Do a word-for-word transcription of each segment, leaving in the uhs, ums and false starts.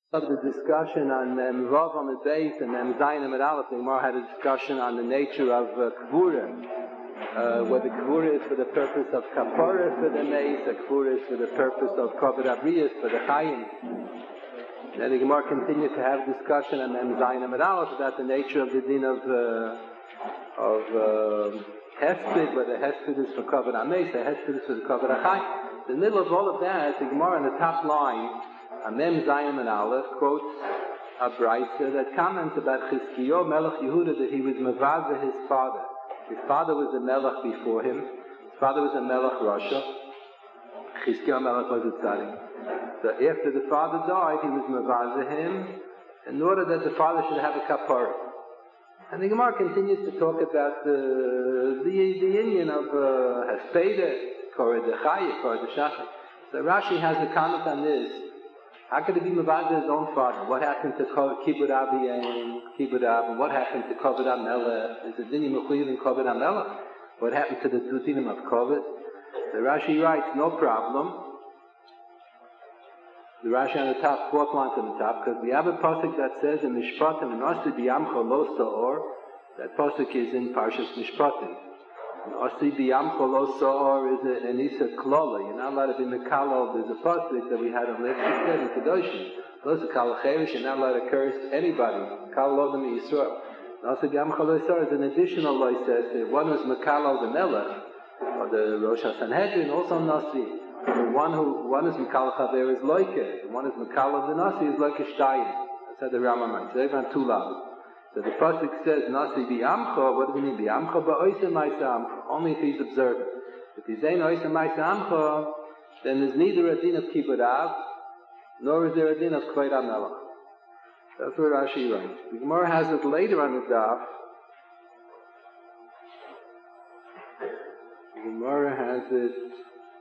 Of the discussion on um, Rav on the base and then Zayin and Aleph, we more had a discussion on the nature of uh, Kvura, uh, whether Kvura is for the purpose of Kapara for the Mace, or Kvura is for the purpose of Kavod Abriyas for the Chayim. Then the Gemara continued to have discussion on then Zayin and Aleph about the nature of the din of uh, of uh, Hesped, whether Hesped is for Kavod Amace, or Hesped is for the Kavod Achayim. In the middle of all of that, the Gemara on the top line, Amem Zayin and Aleph quotes a brayso that comments about Chizkiyo Melech Yehuda, that he was Mavaza his father. His father was a Melech before him. His father was a Melech Russia. Chizkiyo Melech was a Tzadik. So after the father died, he was Mavaza him in order that the father should have a kapara. And the Gemara continues to talk about the the, the Indian of uh, Hespeda, Korah de Chayah, Korah de Shachar. So Rashi has a comment on this. How could it be Mavaza his own father? What happened to Kibbud Abi and Kibbud Ab? And what happened to Kavod HaMelech? Is it Dinim Mechuyev in Kavod HaMelech? What happened to the two Dinim of Kavod? The Rashi writes, no problem. The Rashi on the top, fourth line from the top, because we have a pasuk that says in Mishpatim, and Asi B'Yamcha Lo Sa'or, that pasuk is in Parshas Mishpatim. Asi B'Yamcha Lo Sa'or is an Isa Klola. You're not allowed to be Mekalo. There's a pasuk that we had on last week in Kedoshim. Those are Kal Cherish, you're not allowed to curse anybody. Kal Lodem Yisrael. Asi B'Yamcha Lo Sa'or is an additional law. Says one was Mekalo the Melech, or the Rosh HaSanhedrin, also Nasi. The one who one is Mikal Chaver is Loike. The one is Mikal of the Nasi is Loike Shtayim. That's how the Rambam writes. So everyone two levels. So the pasuk says Nasi B'Yamcha. What do we mean B'Yamcha? Ba'oisem Ma'isa Amcha. Only if he's observant. If he's saying Oisem Ma'isa Amcha, then there's neither a din of Kibbud Av, nor is there a din of Kvod HaMelech. That's what Rashi writes. The Gemara has it later on the daf. The Gemara has it.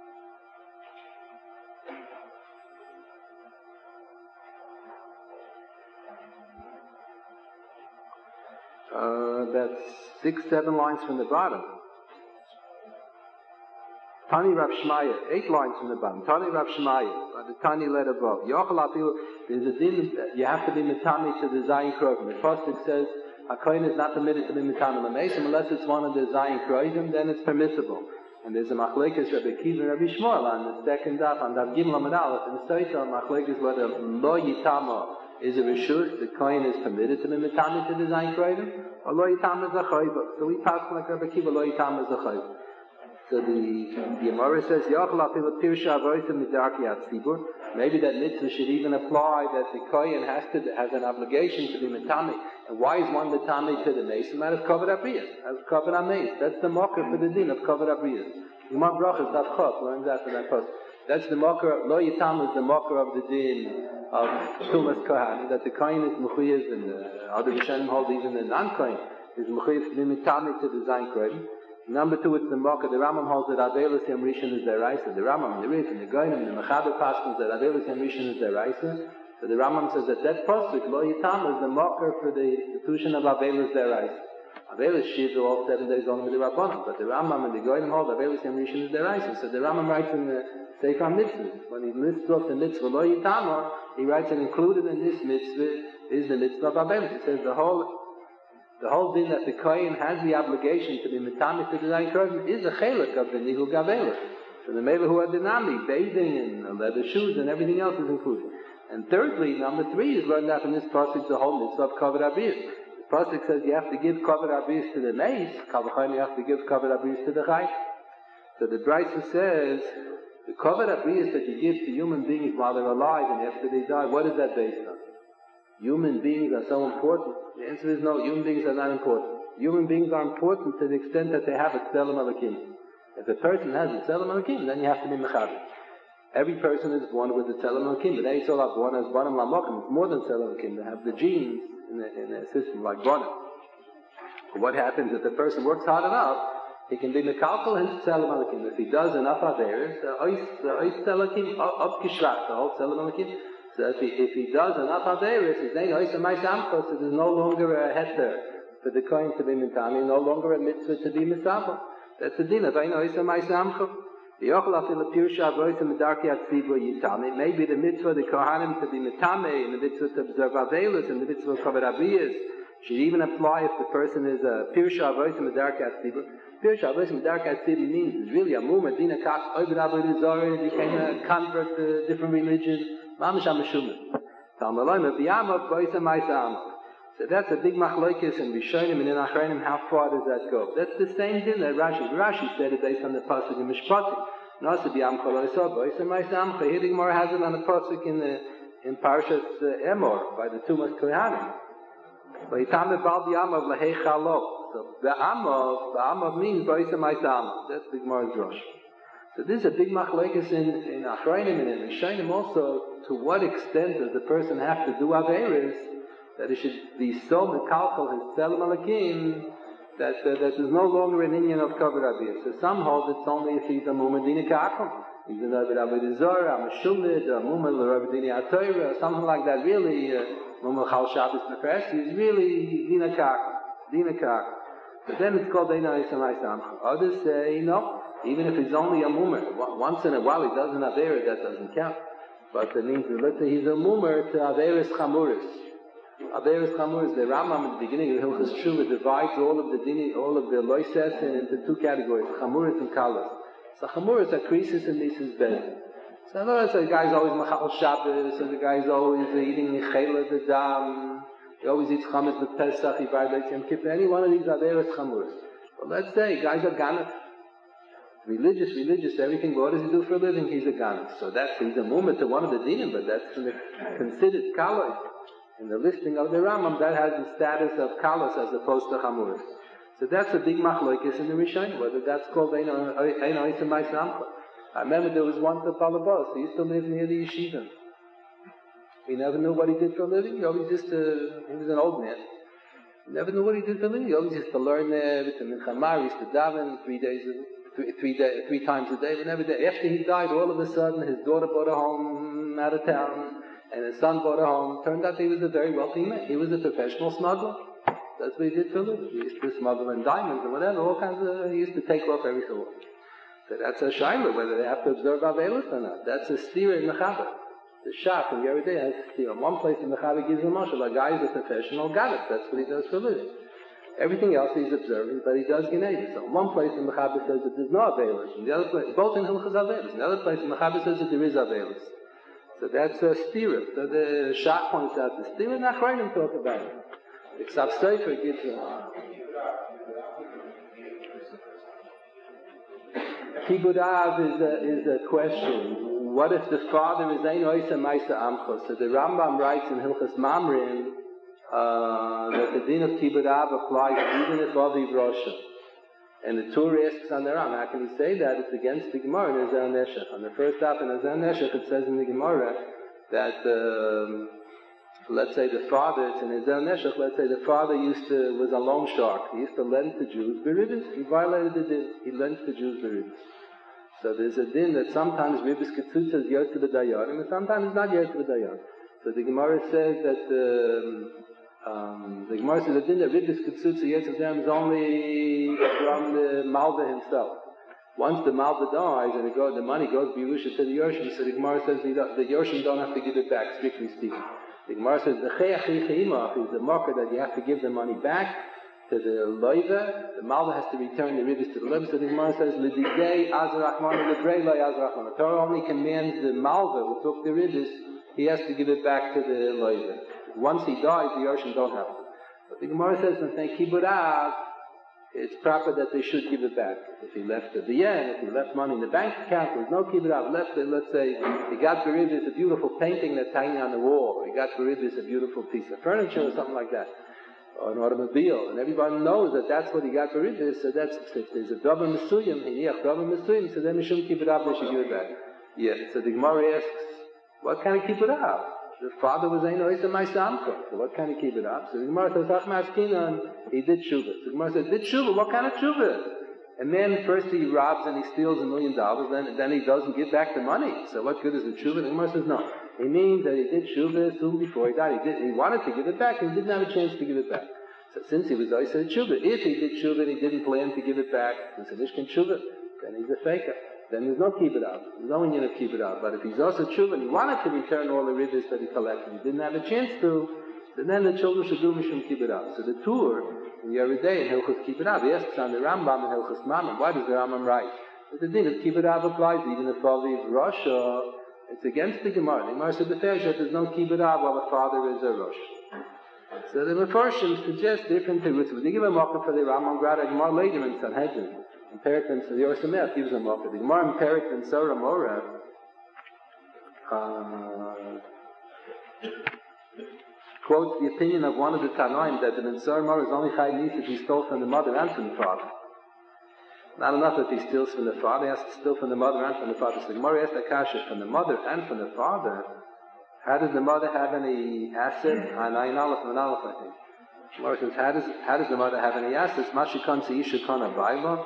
Uh, that's six, seven lines from the bottom. Tani Rav Shmaya, eight lines from the bottom. Tani Rav Shmaya, by the tiny letter above. There's a din, you have to be mitami to the Zayin Kroivim. The pasuk says, HaKohen is not permitted to be mitami l'mesim unless it's one of the Zayin Kroivim, then it's permissible. And there's a machlekes Rabbi Kiva and Rabbi Shmuel on the second daf, on daf Gimel Amud Aleph, and the Seitel machlekes whether lo yitama is a reshus, the kohen is permitted to be mitami to the Zayin Kroivim, or lo yitama is a chayva. So we pass like Rabbi Kiva, lo yitama is a chayva. So the Gemara says, Yachal afilu pirsha avosim midarki atzibur. Maybe that mitzvah should even apply that the kohen has to has an obligation to be mitami. And why is one mitami to the mason? That is Kavod Abriyas. That's Kavod HaMeis. That's the mocker for the din of Kavod Abriyas. Gemara Brachas Daf Chaf learns that from that post. That's the mocker. Lo yitam is the mocker of the din of Tumas Kohan. That the kohen is mechuyev, and the other Rishonim hold even the non-kohen is mechuyev to be mitami to the Zayin Kroivim. Number two, it's the Mocha. The Rambam holds that Avelis Yom Rishon is their Raisa. The Rambam, the Ritz, and the Goyim, and the Mechaber Paschal that Avelis Yom Rishon is their Raisa. So the Rambam says that that pasuk Lo Yitam is the Mocha for the institution of Avelis their Raisa. Avelis Shiva all seven days only with the Rabbanim, but the Rambam and the Goyim hold Avelis Yom Rishon is their Raisa. So the Rambam writes in the Sefer Mitzvah, when he lists off the Mitzvah Lo Yitam, he writes and included in this Mitzvah is the Mitzvah of Avelis. He says the whole The whole thing that the kohen has the obligation to be mitami to the Zayin Kroivim is a chelik of the Nihul Gavelah. So the Mela who are dinami, bathing and leather shoes and everything else is included. And thirdly, number three is learned out from this pasuk the whole mitzvah of Kavod Abriyas. The pasuk says you have to give Kavod Abriyas to the mace, Kavod you have to give Kavod Abriyas to the Chay. So the Brisa says the Kavod Abriyas that you give to human beings while they're alive and after they die, what is that based on? Human beings are so important. The answer is no, human beings are not important. Human beings are important to the extent that they have a Tzelem Elokim. If a person has a Tzelem Elokim, then you have to be Mechaber. Every person is born with a Tzelem Elokim, but they all are born as Banim Lamokim. It's more than Tzelem Elokim. They have the genes in the, in the system like Banim. What happens if the person works hard enough, he can be Mekalkal his Tzelem Elokim. If he does enough Averis, the Ois Tzelem up Kishrak, the whole Tzelem Elokim. So if he, if he does enough Averis, his name Oisa Ma'isa, so there's no longer a heter for the kohen to be mitami, no longer a mitzvah to be misabel. That's the din of Oisa Ma'isa. Maybe the mitzvah, the Kohanim, to be metame, and the mitzvah to observe Avelis, and the mitzvah of Kavod Aviyas should even apply if the person is a Pirsha Avosim Medarkat Tzibur. Pirsha Avosim Medarkat Tzibur means it's really a movement. Dina Kach, Oibid Avodah Zarah, became a convert to different religions. Mamish HaMeshumah. Talmaloi Mebiyamav, Boisa Maisa Amav. So that's a big machlokes and Rishonim and in Achronim. How far does that go? That's the same thing that Rashi. Rashi said it based on the pasuk in Mishpati. Nasa b'yam kol oisah boisa ma'isam. Here the Gemara has it on the pasuk in the in Parshas uh, Emor by the Tumas Kohanim. V'yitam b'al b'yamav lahei chalo. So b'amav b'amav means boisa ma'isam. That's the Gemara's drush. So this is a big machlokes in in Achronim and in Rishonim also. To what extent does the person have to do averis? That it should be so mekalkal his tzelem alakim that uh, that there's no longer an Indian of Kavod Aviyas. So some hold it's only if he's a mumadina ka'akum. He's an Oibid Avodah Zarah, a meshulid, a mumad l'Rabbeinu Atayra, something like that. Really, mumad chal Shabbos nefesh. He's really dina ka'akum, dina ka'akum. But then it's called Deina Isamai Samcha. Others say no, even if he's only a mumad. Once in a while he doesn't have Avera, that doesn't count. But it means let's say he's a mumad to Averis Chamuris. Averis Chamuris, the Rambam at the beginning of Hilchos Tshuva divides all of the dini, all of the loises into two categories, Chamuris and Kalas. So Chamuris are krisis and Nisis Ben. So in other words, the guy's always Machal Shabbos, and the guy's always eating Nechela the Dam, he always eats Chametz with Pesach, he violates Yom Kippur. Any one of these Averis Chamuris. But let's say guys are Ganef. Religious, religious, everything. What does he do for a living? He's a Ganef. So that's, he's a moment to one of the dinim, but that's considered Kalas. In the listing of the Rambam, that has the status of Kalas as opposed to Chamuris. So that's a big machlokes in the Rishonim, whether that's called Ein Oisem Ma'asamcha. I remember there was once a Balabas, he used to live near the yeshiva. We never knew what he did for a living. He always used to, he was an old man. We never knew what he did for a living. He always used to learn there, with the Mincha, he used to daven three days, three, three, day, three times a day. We never did. After he died, all of a sudden, his daughter bought a home out of town. And his son bought a home. Turned out he was a very wealthy man. He was a professional smuggler. That's what he did for a living. He used to smuggle in diamonds and whatever, all kinds of, he used to take off every so often. So that's a shaila, whether they have to observe Avelis or not. That's a steer in Mechaber. The shop in Yeridei has a steer. One place in Mechaber gives a mashal. A guy is a professional galit. That's what he does for a living. Everything else he's observing, but he does Geneva. So one place in Mechaber says that there's no Avelis. In the other place, both in Hilchos Avelis. In the other place in Mechaber says that there is Avelis. So that's a stira. So the Shach points out the stira, and Achronim talk about it. The Ksav Sefer gives a Kibud Av is a, is a question. What if the father is Ein Oisem Ma'aser Amcha? So the Rambam writes in Hilchos Mamrim uh, that the din of Kibud Av applies even if Aviv Rosha. And the Tur asks on their own, how can he say that? It's against the Gemara in Ezer Neshech. On the first half in Ezer Neshech, it says in the Gemara that, um, let's say the father, it's in Ezer Neshech, let's say the father used to, was a loan shark. He used to lend to Jews Beridus. He violated the din. He lent to Jews Beridus. So there's a din that sometimes Ribis Ketzutza is Yotze B'Dayarim, and sometimes it's not Yotze B'Dayarim. So the Gemara says that, um, Um, the Gemara says the din that Ribbis Ketzutza Yetzirah is only from the Malva himself. Once the Malva dies and it goes, the money goes Birusha to the Yoshim, so the Gemara says the, the Yoshim don't have to give it back, strictly speaking. The Gemara says the Cheach Yichimach is the marker that you have to give the money back to the Loiva. The Malva has to return the Ribbis to the Loiva. So the Gemara says L'digei Azrachman L'brei Lo Azrachman. The Torah only commands the Malva who took the Ribbis, he has to give it back to the Loiva. Once he dies, the Yoshim don't have to. But the Gemara says, when they Kibud Av, it's proper that they should give it back. If he left at the end, if he left money in the bank account, there's no Kibud Av. Left it, let's say, he got Beridus, a beautiful painting that's hanging on the wall, or he got Beridus, a beautiful piece of furniture, or something like that, or an automobile, and everyone knows that that's what he got Beridus, so that's, if there's a Davar Mesuyim, Hiniach Davar Mesuyim, so then Mishum Kibud Av, they should give it back. Yeah, so the Gemara asks, what kind of Kibud Av? The father was Ein Oisem Ma'aser Amcha. So what kind of keep it up? So the Gemara says, Achmas Kinan, he did tshuva. So the Gemara says, did tshuva? What kind of tshuva? And then first he robs and he steals a million dollars, then then he doesn't give back the money. So what good is the tshuva? The Gemara says, no. It means that he did tshuva soon before he died. He did. He wanted to give it back, and he didn't have a chance to give it back. So since he was Oisem tshuva, if he did tshuva and he didn't plan to give it back, it's a Mishkan tshuva, then he's a faker. then there's no kibbut av. There's no union of kibbut av. But if he's also true and he wanted to return all the riddles that he collected, he didn't have a chance to, then the children should do mishum kibbut av. So the tour in Yoreh De'ah in Hilchos kibbut av, he asks on the Rambam in Hilchos Mamon, why does the Rambam write? But the thing is, kibbut av applies even if father is Rosh. It's against the Gemara. The Gemara said beferish that there's no kibbut av while the father is a Rosh. So the Mefarshim suggest different things. They give a mocker for the Rambam Grad. The Gemara later in Sanhedrin, in Perikin, so the Yoreh Sameach gives a mocker. The Gemara in Perikin, Sorah Moreh, uh, quotes the opinion of one of the Tanoim that the Sorah Moreh is only Chai Nis if he stole from the mother and from the father. Not enough that he steals from the father, he has to steal from the mother and from the father. So the Gemara asks the Kasha from the mother and from the father. How does the mother have any assets? Anayin Aleph and Aleph, I think. Gemara says, how does, how does the mother have any assets? Mashikon Seishikon Abayla.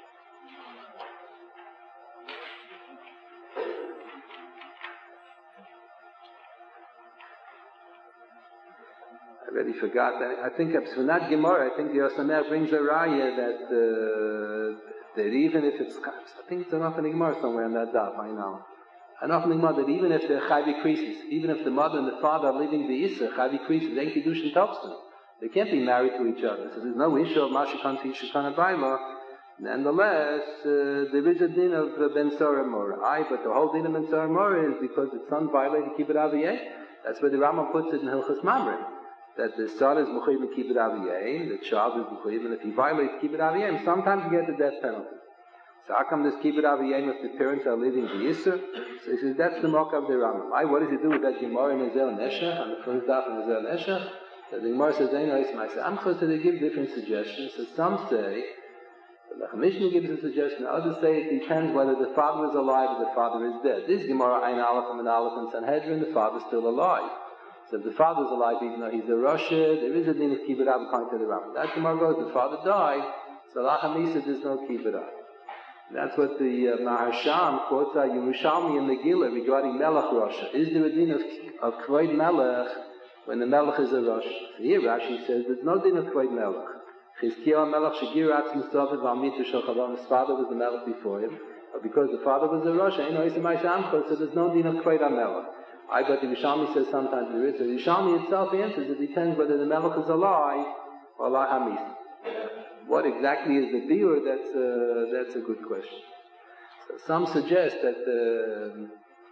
I already forgot that. I think it's not Gemara. I think the Yoreh Sameach brings a raya that, uh, that even if it's, I think it's enough in the Gemara somewhere in that daf, I know. Enough in the Gemara that even if the Chavi creases, even if the mother and the father are living the Issa, Chavi creases, they Kiddush and Topston. They can't be married to each other. So there's no issue of Mashikan to Yishikana Baila. Nonetheless, uh, there is a din of uh, Ben Sorah Moreh. Aye, but the whole din of Ben Sorah Moreh is because the son violated Kibbut Aviyeh. That's where the Rambam puts it in Hilchos Mamre. That the son is Mechuyev in Kibbut Aviyeh, the child is Mechuyev, and if he violates Kibbut Aviyeh, sometimes you get the death penalty. So how come this Kibbut Aviyeh if the parents are living the Yisur? So he says that's the mock of the Rambam. Why? What does he do with that Gemara in Ezel Neshach, on the first daf in Ezel Neshach? So the Gemara says, anyways, I say, I'm supposed to give different suggestions. So some say, the Mishnah gives a suggestion, others say it depends whether the father is alive or the father is dead. This Gemara, Ein Aleph and Aleph and Sanhedrin, the father is still alive. So if the father is alive, even though he's a Rasha, there is a din of Kibbut Av according to the Rambam. That Gemara goes, the father died, so Lachamisa, there's no Kibbut Av. That's what the uh, Maharsham quotes out Yerushalmi and Megillah regarding Melech Rasha. Is there a din of, of Kvod Melech when the Melech is a Rasha? So here Rashi says there's no din of Kvod Melech. Chizkiah Melech Shagir Atz Mustafa Valmita Shochavon, his father was the Melech before him. But because the father was a Rasha, you know, he's a Maishamko, so there's no din of Kvod Melech. I but the Yerushalmi says sometimes there is. So the Yerushalmi itself answers it depends whether the Melech is alive or Lahamis. What exactly is the biur? That's a, that's a good question. So some suggest that the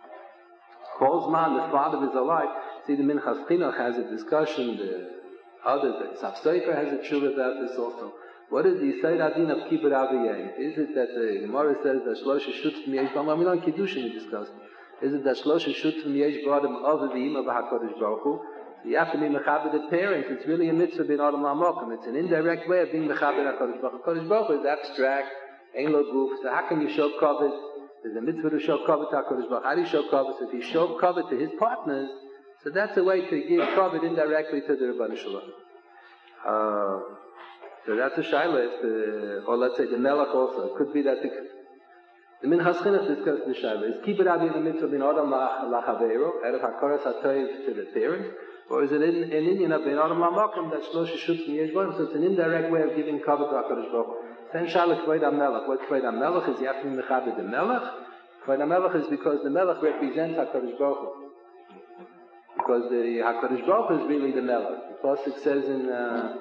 Kolzman, the father is alive. See, the Minchas Chinuch has a discussion. The others, the Saf Sofer has a tshuva about this also. What is the Yisayid Adin of Kibbut Aviyeh? Is it that the Gemara says that Shlosha Shutz Miyesh B'Adam? We don't Kiddushin we discussed. Is it that Shlosha Shutz Miyesh B'Adam of the Ima B'Hakadosh Baruch Hu? You have to be mechaber the parents. It's really a mitzvah being adam lamokim. It's an indirect way of being mechaber HaKadosh Baruch Hu. HaKadosh Baruch Hu is abstract, ain't lo goof. So how can you show kavod? There's a mitzvah to show kavod to HaKadosh Baruch Hu. How do you show kavod? So if you show kavod to his partners, so that's a way to give kavod indirectly to the Rebbeinu Shalom. Uh, so that's a shayla. If the, or let's say the melech also. It could be that the The Minchas Chinuch discussed the shayla. Is kibbut aviyeh the mitzvah being adam lachaveiro out of hakaras hatoiv to the parents? Or is it an Indian of Ben Adam Lamakim that Shlosha Shutz Miyesh B'Adam? So it's an indirect way of giving kavod to HaKadosh Baruch Hu. Then Shalach Kvod HaMelech. What Kvod HaMelech is? You have to be mechaber the Melech. Kvod HaMelech is because the Melech represents HaKadosh Baruch Hu. Because the HaKadosh Baruch Hu is really the Melech. The Pasuk says in uh,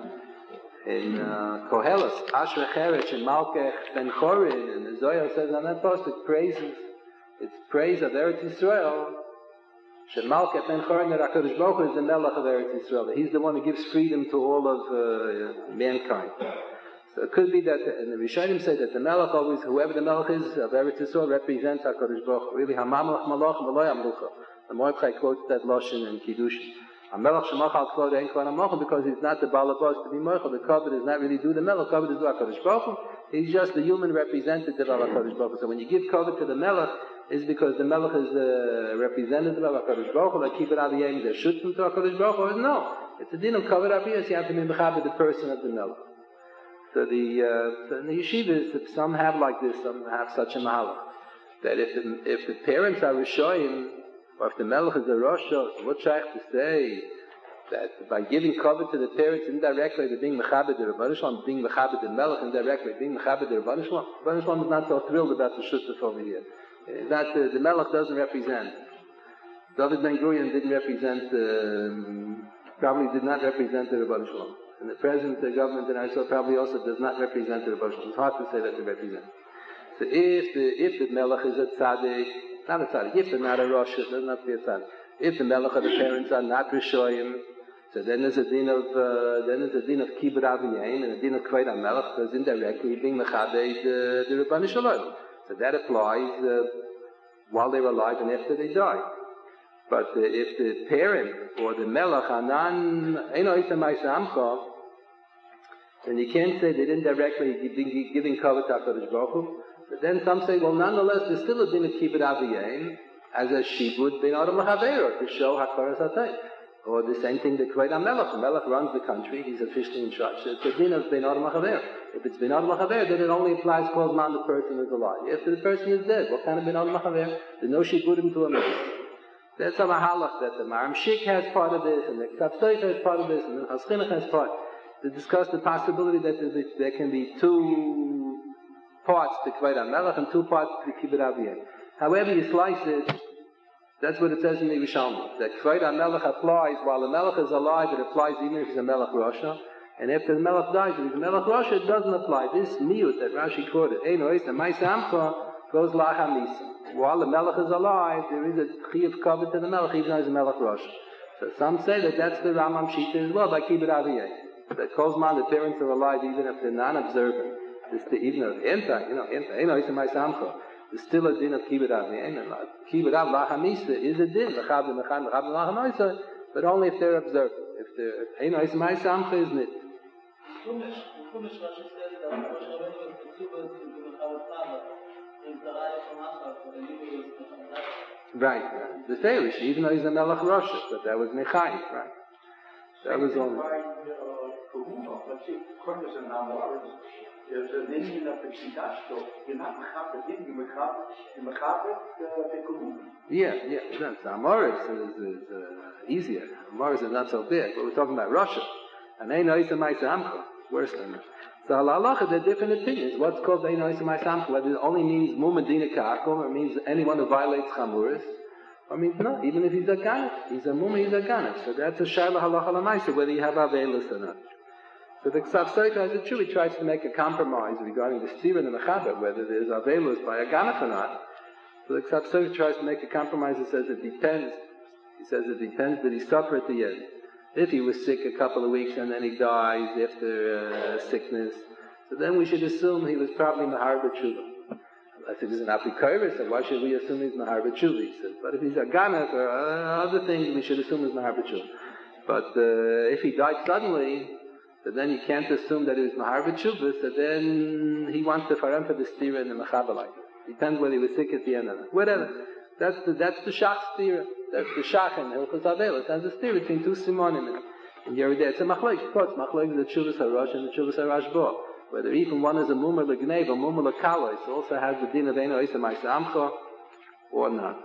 in uh, Koheles, Asher Cherech and Malkech Ben Chorin, and the Zohar says on that Pasuk praises, it's praise of Eretz Yisrael. Shemalket Ben Chorin, that HaKadosh Baruch Hu is the Melech of Eretz Yisrael. He's the one who gives freedom to all of uh, mankind. So it could be that, and the Rishonim say that the Melech always, whoever the Melech is of Eretz Yisrael, represents HaKadosh Baruch Hu. Really, HaMamelech Malach V'lo Yamlucha. The Mordechai quotes that Lashon in Kiddushin. HaMelech Shemachal Kvod Ein Kvod HaMochel, because he's not the Balabas to be Mochel. The Kavod is not really do the Melech. Kavod is do HaKadosh Baruch Hu. He's just the human representative of HaKadosh Baruch Hu. So when you give Kavod to the Melech, is because the Melech is the representative of HaKadosh Baruch Hu, like Kibbut Aviyeh, they're shooting to HaKadosh Baruch Hu, or no. It's a din of Kavod Aviyeh, so you have to be mechaber the person of the Melech. So the, uh, so in the yeshivas, if some have like this, some have such a mahalach, that if the, if the parents are Rishoyim, or if the Melech is a Rosh, so what should I have to say that by giving cover to the parents indirectly, they're being Mechaber the Rebbeinu Shalom, being Mechaber the Melech indirectly, being Mechaber the Rebbeinu Shalom. Rebbeinu Shalom is not so thrilled about the Shutuf over here. That uh, the Melech doesn't represent. David Ben Gurion didn't represent, uh, probably did not represent the Rebbeinu Shalom. And the present uh, government in Israel probably also does not represent the Rebbeinu Shalom. It's hard to say that they represent. So if the, if the Melech is a tzaddik, not a tzaddik, if they're not a Rosh, it doesn't have to be a tzaddik. If the Melech or the parents are not Rishoyim, so then there's a din of, uh, then there's a din of Kibbur Aviyain and a din of Kved HaMelech, because indirectly being Mechabed the, the Rebbeinu Shalom. So that applies uh, while they're alive and after they die. But uh, if the parent or the Melech are non, Eino Isa Ma'isa, then you can't say that indirectly giving, giving cover to HaKadosh Baruch Hu. But then some say, well, nonetheless, there's still a din of Kibbur Aviyain as a shibud bin Adam L'Chaver, to show HaKaras HaTayim. Or the same thing, the Kved HaMelech. The Melech runs the country, he's officially in charge. It's a din of bin Adam L'Chaver. If it's bin Adam L'Chaver, then it only applies cause man the person is alive. If the person is dead, what kind of bin Adam L'Chaver? There's no shibudim to a Melech. That's a mahalach that the Maram Shik has part of this, and the K'tav Sofer has part of this, and the Chaschinuch has part. To discuss the possibility that there can be two parts to Kved HaMelech and two parts to Kibbur Aviyain. However you slice it, that's what it says in the Yerushalmi. That Kved HaMelech applies while the Melech is alive, it applies even if he's a Melech Rasha. And after the Melech dies, if he's a Melech Rasha, it doesn't apply. This miut that Rashi quoted, Eino Isa Ma'isa Amcha, goes Lacha Misa. While the Melech is alive, there is a Chiyuv cover to the Melech, even though he's a Melech Rasha. So some say that that's the Rambam Shita as well, by Kibbur Aviyain. That Kozman, the parents are alive even if they're non-observant. This the even of Enta, you know, Enta, Eino Isa Ma'isa Amcha. There's still a din of Kibbur Aviyain. Kibbur Aviyain is a din, but only if they're observant. If they're, Eino Isa Ma'isa Amcha isn't it? Right, right. The Feirish, even though he's a Melech Rasha, but that was Mechayim, right? That was only. There's a nation of the Kiddush, so you're not Mechaber Din, you're Mechaber the Komuna. Yeah, yeah, that's Amoris is, is uh, easier. Amoris is not so big, but we're talking about Russia. And Eino Isa Ma'isa Amcha, worse than that. So halacha, there are different opinions. What's called Eino Isa Ma'isa Amcha, whether it only means Mumadina Ka'akum, or means anyone who violates Chamuris, or means no, even if he's a Ganef. He's a Muma, he's a Ganef. So that's a Shaila Halacha L'Maisa, whether you have Avelis or not. So the K'tav Sofer has a true, he tries to make a compromise regarding the Stira and the Mechaber, whether there's Avelus by a Ganef or not. So the K'tav Sofer tries to make a compromise and says it depends. He says it depends, did he suffer at the end? If he was sick a couple of weeks and then he dies after uh, sickness, so then we should assume he was probably Mahar B'Tshuva. Unless it is an Apikoris, so why should we assume he's Mahar B'Tshuva? He says, but if he's a Ganef or uh, other things, we should assume he's Mahar B'Tshuva. But uh, if he died suddenly, so then you can't assume that he was Mahar B'Tshuva, so then he wants to farem for the Stira and the Mechaber like it. Depends whether he was sick at the end or not. Whatever. That's the, that's the Shach Stira. That's the Shach and Hilchos Avelis. That's the Stira between two Simonim in Yerideh. It's a Machlok. Of course, Machlok is the Tshuvas HaRosh and the Tshuvas HaRashbo. Whether even one is a Mumar L'Gneiv or Mumar L'Kalo, it also has the din of Eino Isa Ma'isa Amcha or not.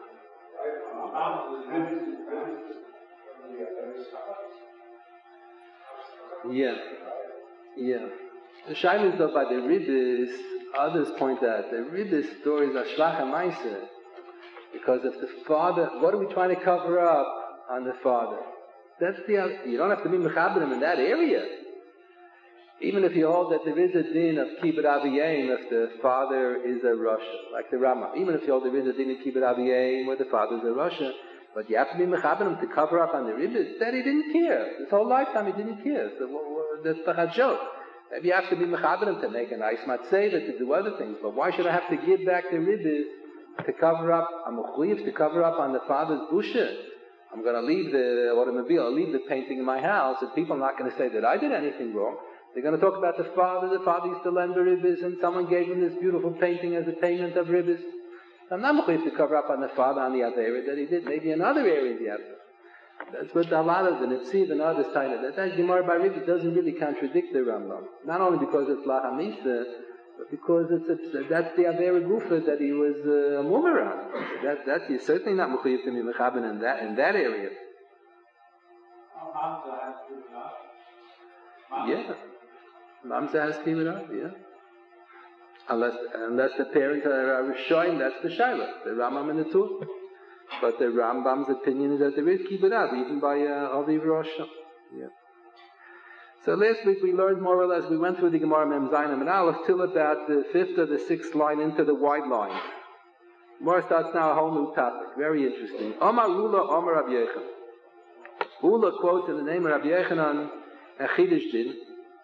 Yeah, yeah. The Shaila is though by the Ribbis, others point out the Ribbis stories are Shlach HaMaisa, because if the father, what are we trying to cover up on the father? That's the, you don't have to be Mechaberim in that area. Even if you hold that there is a din of Kibbur Aviyain if the father is a Rasha, like the Rama. Even if you hold there is a din of Kibbur Aviyain where the father is a Rasha, but you have to be Mechaberim to cover up on the Ribbis, that he didn't care. His whole lifetime he didn't care. So that's the joke. Maybe you have to be Mechaberim to make a nice matzeva, to do other things, but why should I have to give back the Ribbis to cover up, I'm mechuyev to cover up on the father's busha? I'm going to leave the automobile, I'll leave the painting in my house, and people are not going to say that I did anything wrong. They're going to talk about the father. The father used to lend the ribbis, and someone gave him this beautiful painting as a payment of ribbis. I'm not mechuyev to cover up on the father on the Avera that he did, maybe in other areas he had. That's what a lot of the Nipsiv and others tell you. That that Gemara by Ribbis doesn't really contradict the Rambam. Not only because it's Lahamisa, but because it's, it's that's the Avera Gufa that he was uh, a Mumaran. So that, that's he's certainly not mechuyev to be mechaben in that in that area. Yeah. Mamza has to give it up, yeah. Unless unless the parents are showing, that's the Shaila, the Rambam and the Tur. But the Rambam's opinion is that there is keep it up, even by uh, Aviv Rosh. Yeah. So last week we learned more or less, we went through the Gemara Mem Zayin and Aleph till about the fifth or the sixth line into the wide line. Gemara starts now a whole new topic, very interesting. Omar Ula, Omar Rabbi Yechon. Ula quotes in the name of Rabbi Yechonon a Chiddush Din.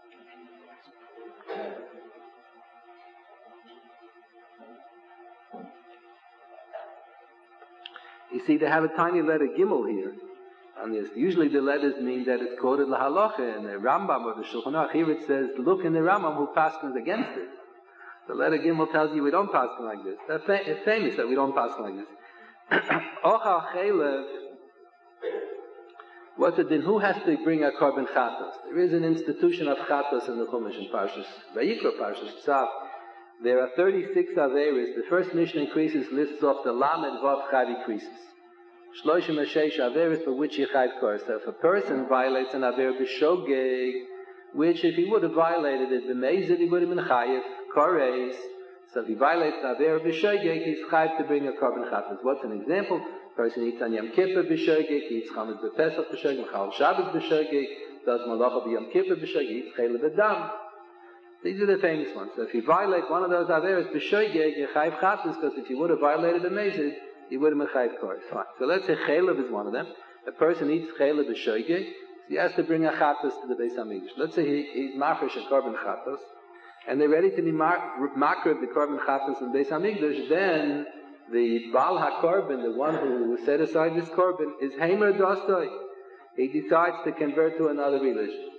You see, they have a tiny letter Gimel here. And this. Usually the letters mean that it's quoted lahalacha in the Rambam or the Shulchan Aruch. Here it says, look in the Rambam who paskins against it. The letter Gimel tells you we don't paskin like this. It's fa- famous that we don't paskin like this. Ochal Chelev. What's it then? Who has to bring a korban chatos? There is an institution of chatos in the Chumash in Parshas Vayikra, Parshas Tzav. There are thirty-six averis. The first Mishnah increases lists off the Lamed Vav Chav increases. Shloshim Hashesh averis for which he chayv kor. So if a person violates an aver b'shogeg, which if he would have violated it b'meizid, he would have been chayiv kores. So if he violates the aver b'shogeg, he's chayiv to bring a korban chatos. What's an example? Person eats on Yom Kippur b'shogeg, he eats chametz b'Pesach b'shogeg, Mechal Shabbos b'shogeg, does malacha b'Yom Kippur b'shogeg, he eats chaylev b'dam. These are the famous ones. So if you violate one of those averos b'shogeg, you chayv chatos, because if you would have violated the meizid, you would have been chayv kores. Fine. So let's say chaylev is one of them. A person eats chaylev b'shogeg, so he has to bring a chatos to the Beis Hamikdash. Let's say he, he's mafresh a korban chatos, and they're ready to be makriv the korban chatos in the Beis Hamikdash. Then the Baal HaKorban, the one who set aside this korban, is Heimer Dostoi. He decides to convert to another religion.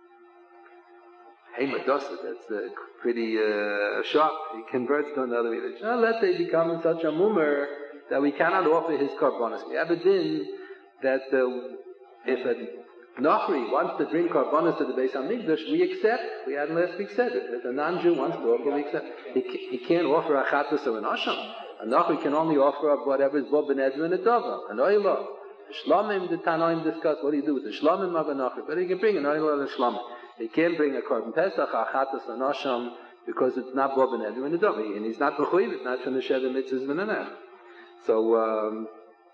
Heimer Dostoi, that's uh, pretty uh, sharp. He converts to another religion. Now, let's say he becomes such a mummer that we cannot offer his korbanos. We have a din that uh, if a Nochri wants to bring korbanos to the Beis Hamikdash, we accept. We had last week said it. If a non-Jew wants to offer, we accept. He, he can't offer a chatos or an asham. A Nochri can only offer up whatever is Bob Ben Edwin and a Dova, an oilah. The Shlomim, the Tanoim discuss what do you do with the Shlomim of a Nochri. But he can bring an oilah and a Shlomim. He can't bring a korban pesach, a chatos, an asham, because it's not Bob Ben Edwin and a Dova. And he's not mechuyev, it's not from the Sheva Mitzvahs V'nanach. So, um,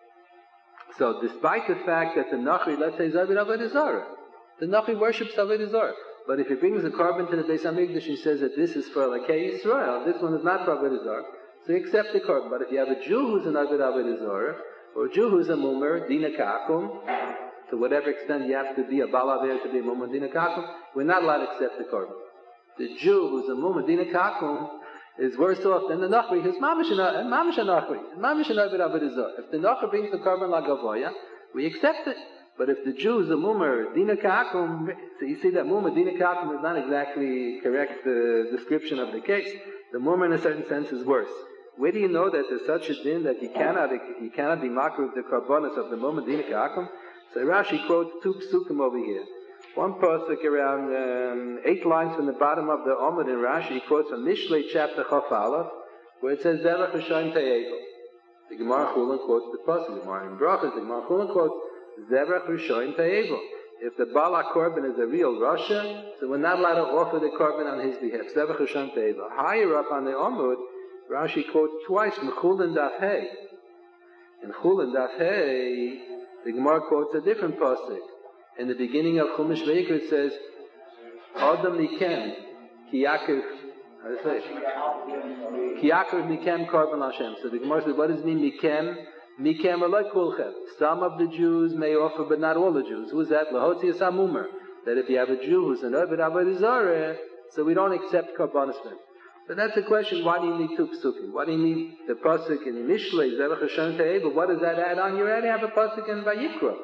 so despite the fact that the Nochri, let's say, is Avodah Avodah Zarah, the Nochri worships Avodah Zarah. But if he brings a korban to the Beis Hamikdash, he says that this is for Lakei Yisrael, this one is not for Avodah Zarah. So you accept the korban. But if you have a Jew who's an Avodah Avodah Zarah, or a Jew who's a Mumer, Dina Ka'akum, to whatever extent you have to be a Balaver to be a Mumer, Dina Ka'akum, we're not allowed to accept the korban. The Jew who's a Mumer, Dina Ka'akum, is worse off than the Nochri, who's Mamish and Nochri, Mamish and Avodah Avodah Zarah. If the Nochri brings the korban la Gavoya, we accept it. But if the Jew is a Mumer, Dina Ka'akum, so you see that Mumer, Dina Ka'akum is not exactly correct uh, description of the case. The Mumer in a certain sense is worse. Where do you know that there's such a din that he cannot he cannot be makruv the korbanos of the moment Dina Ka'akum? So Rashi quotes two psukim over here. One pasuk around um, eight lines from the bottom of the Omid in Rashi quotes from Mishlei chapter Chaf Aleph, where it says Zevach Hashem Te'evel. The Gemara Chulin quotes the pasuk. The Gemara in Brachas, the Gemara Chulin quotes Zevach Hashem Te'evel. If the Bala korban is a real Rasha, so we're not allowed to offer the korban on his behalf. Zevach Hashem Te'evel. Higher up on the Omid, Rashi quotes twice from Chulin Daf Hey. In Chulin Daf Hey, the Gemara quotes a different pasuk. In the beginning of Chumash Vayikra it says, Adam Mikem, Ki Yaakov, how do you say it? Ki Yaakov Mikem Korban Hashem. So the Gemara says, what does it mean, Mikem? Mikem are like Kulchem. Some of the Jews may offer, but not all the Jews. Who's that? Lahotzi Asamumer. That if you have a Jew who's an Obed Avodah Zarah, so we don't accept Korbanos from him. So that's the question, why do you need two psukim? Why do you need the pasuk in Mishlei, Zevach Hashem Te'evel? What does that add on? You already have a pasuk in Vayikra.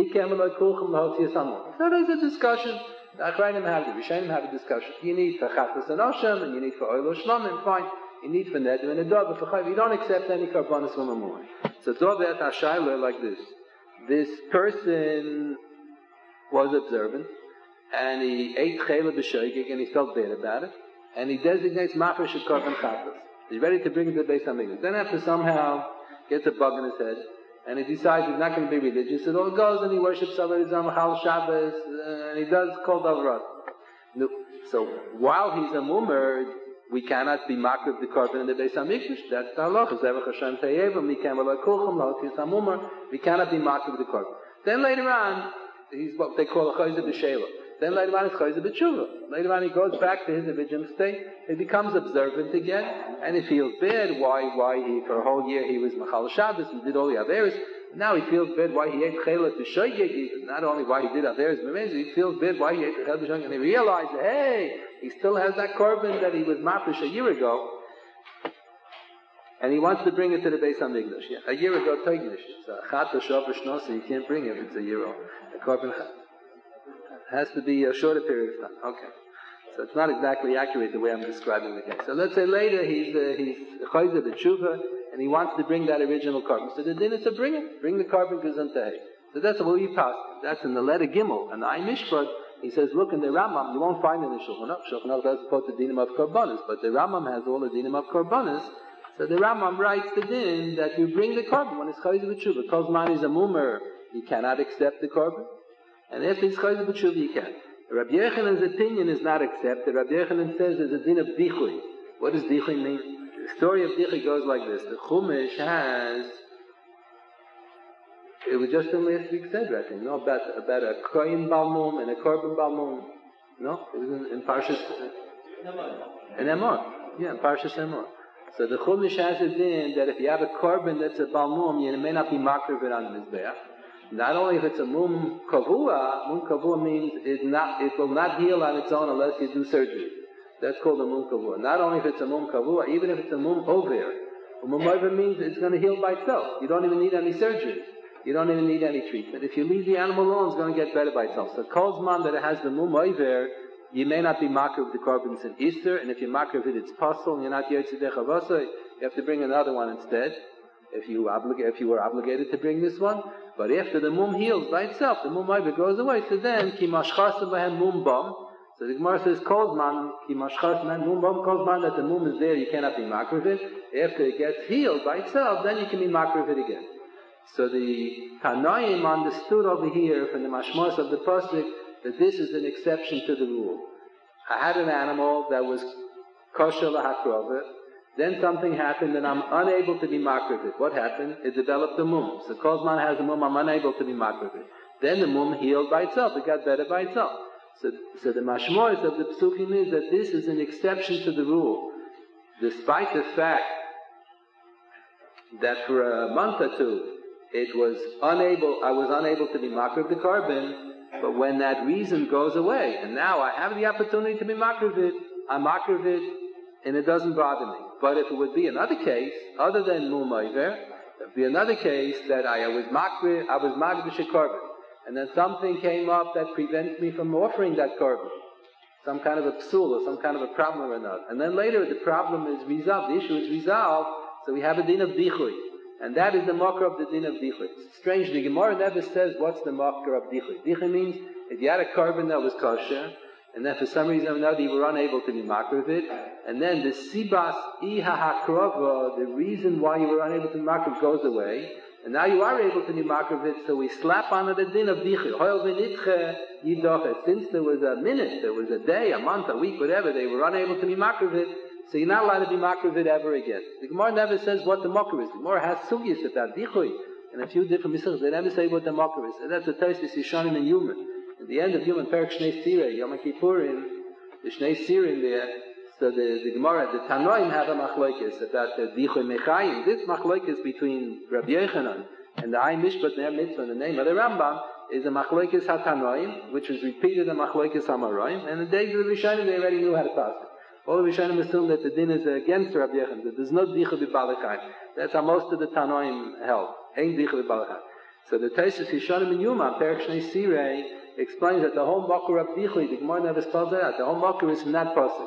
So there's a discussion. The Achrayim have, the Rishonim have a discussion. You need for Chatas and Oshem, and you need for Oilo Shlomim, fine. You need for Nedim and Adov, for Chayiv. You don't accept any Karbonis from a Moor. So Dovet HaShayla like this. This person was observant, and he ate Chayla B'Shoigig, and he felt bad about it, and he designates Mafresh Korban Chatas. He's ready to bring it to the Beis Hamikdash. Then after somehow gets a bug in his head, and he decides he's not going to be religious, it all goes and he worships somebody, Zamachal Shabbos, uh, and he does Kol Davrot. No. So while he's a mummer, we cannot be makriv the korban in the Beis Hamikdash. That's the halacha. Zevach Hashem Tayevim, we can't be kulchum, he's a mummer, we cannot be makriv the korban. Then later on, he's what they call a chayzer b'sheva. Then later on, it's chayzer b'tshuva. Later on, he goes back to his original state. He becomes observant again, and he feels bad why why he for a whole year he was machal Shabbos and did all the averis. Now he feels bad why he ate chelet b'shoyeg. Not only why he did averis, he feels bad why he ate chelet b'shoyeg, and he realizes, hey, he still has that korban that he was mafish a year ago, and he wants to bring it to the Beis Hamikdash. Yeah, a year ago, Tognish. It's a chat shov so you can't bring it if it's a year old. The korban has to be a shorter period of time. Okay. So it's not exactly accurate the way I'm describing the case. So let's say later he's uh, he's chayzer b'tshuva and he wants to bring that original korban. So the din is to bring it, bring the korban gesundheit. So that's what we pass. That's in the letter Gimel and the Ay Mishpat. He says, look in the Rambam, you won't find it in the Shulchan Aruch. Shulchan Aruch doesn't quote the dinim of korbanos, but the Rambam has all the dinim of korbanos. So the Rambam writes the din that you bring the korban when it's chayzer b'tshuva. Because man is a mumer, he cannot accept the korban, and if it's chayzer b'tshuva, he can. Rabbi Yechanan's opinion is not accepted. Rabbi Yechanan says there's a din of dichui. What does dichui mean? The story of dichui goes like this. The Chumash has, it was just in last week said, I think, no, about, about a koyin balmum and a korban balmum. No? It was in, in Parshas, in Emor. Yeah, in Parshas Emor. So the Chumash has a din that if you have a korban that's a balmum, you may not be makriv it on the Mizbeach. Not only if it's a mum kavua, mum kavua means it not it will not heal on its own unless you do surgery. That's called a mum kavua. Not only if it's a mum kavua, even if it's a mum over. A mum over means it's going to heal by itself. You don't even need any surgery. You don't even need any treatment. If you leave the animal alone, it's going to get better by itself. So kolzman that it has the mum over, you may not be makriv of the korban in Easter, and if you're makriv of it, it's possible, and you're not yetzidei chavasa, you have to bring another one instead. If you oblig- if you were obligated to bring this one. But after the mum heals by itself, the mum over goes away. So then, ki mashchasim bahem mum bam. So the Gemara says, kolzman, ki mashchasim bahem mum bam, kolzman that the mum is there, you cannot be makriv it. After it gets healed by itself, then you can be makriv it again. So the Tanoim understood over here from the mashmos of the pasuk that this is an exception to the rule. I had an animal that was kosher lahakrovah. Then something happened and I'm unable to be makriv it. What happened? It developed a mum. So Kozman has a mum, I'm unable to be makriv it. Then the mum healed by itself. It got better by itself. So, so the mashmois of the psukim is that this is an exception to the rule. Despite the fact that for a month or two, it was unable, I was unable to be makriv the korban, but when that reason goes away, and now I have the opportunity to be makriv it, I'm makriv it, and it doesn't bother me. But if it would be another case, other than mum over, it would be another case that I was makriv, I was makriv korban, and then something came up that prevents me from offering that korban, some kind of a psul or some kind of a problem or another. And then later the problem is resolved, the issue is resolved, so we have a din of dichui, and that is the makar of the din of dichui. It's strange, the Gemara never says what's the makar of dichui. Dichui means if you had a korban that was kosher, and then for some reason or another you were unable to be makriv it, and then the sibas iha hakrova, the reason why you were unable to be makriv goes away, and now you are able to be makriv it, so we slap on the din of dichui. Since there was a minute, there was a day, a month, a week, whatever, they were unable to be makriv it, so you're not allowed to be makriv it ever again. The Gemara never says what the makriv is. The Gemara has sugyas about dichui, and a few different misachos. They never say what the makriv is. And that's the Tosfos Yishanim and Human. At the end of Human, Perek Shnei Sirei, Yom Kippurim, the Shnei Sirim there, so the, the Gemara, the Tanoim have a machlokes about the Dichui Mechayim. This machlokes between Rabbi Yechanan and the Ay Mishpat Ner Mitzvah in the name of the Rambam is a machlokes HaTanoim, which was repeated in machlokes HaMaroim, and the days of the Rishonim they already knew how to pass it. All the Rishonim assume that the din is against Rabbi Yechanan, that there's no Dichui B'Balachayim. That's how most of the Tanoim held. Ain't Dichui B'Balachayim. So the Tosfos Yishanim and Yuma, Perek Shnei Sirei, explains that the whole makar of dichui, the Gemara never spells it out. The whole makar is from that pasuk.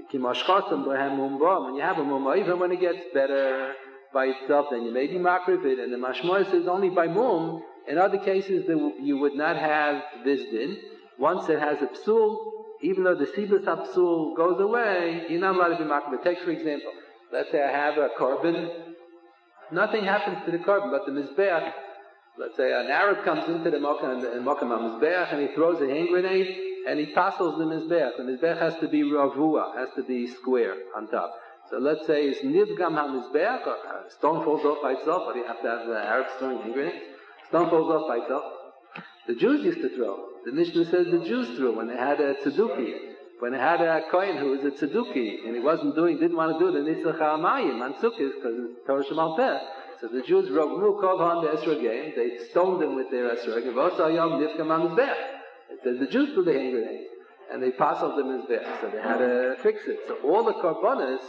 When you have a mum, even when it gets better by itself, then you may be makriv it. And the mashmois says only by mum. In other cases, you would not have this din. Once it has a psul, even though the sibas psul goes away, you're not allowed to be makriv it. Take for example, let's say I have a korban nothing happens to the korban, but the mizbeach, let's say an Arab comes into the Mokum mizbeach and he throws a hand grenade and he tassels the mizbeach. The mizbeach has to be ravua, has to be square on top. So let's say it's nivgam ha-mizbeach, or a stone falls off by itself, or you have to have the Arabs throwing hand grenades. Stone falls off by itself. The Jews used to throw. The Mishnah says the Jews threw when they had a tzedukah. When they had a kohen who was a tzedukah, and he wasn't doing, didn't want to do the nitzach ha'amayim on sukkahs, because it's Torah Shemal Peh. So the Jews rognu called on the esrogim, they stoned them with their esrogim, v'osa yom nivgam ha-mizbeach. It says the Jews threw the hand grenades, and they passed them as mizbeach, so they had to fix it. So all the korbanos,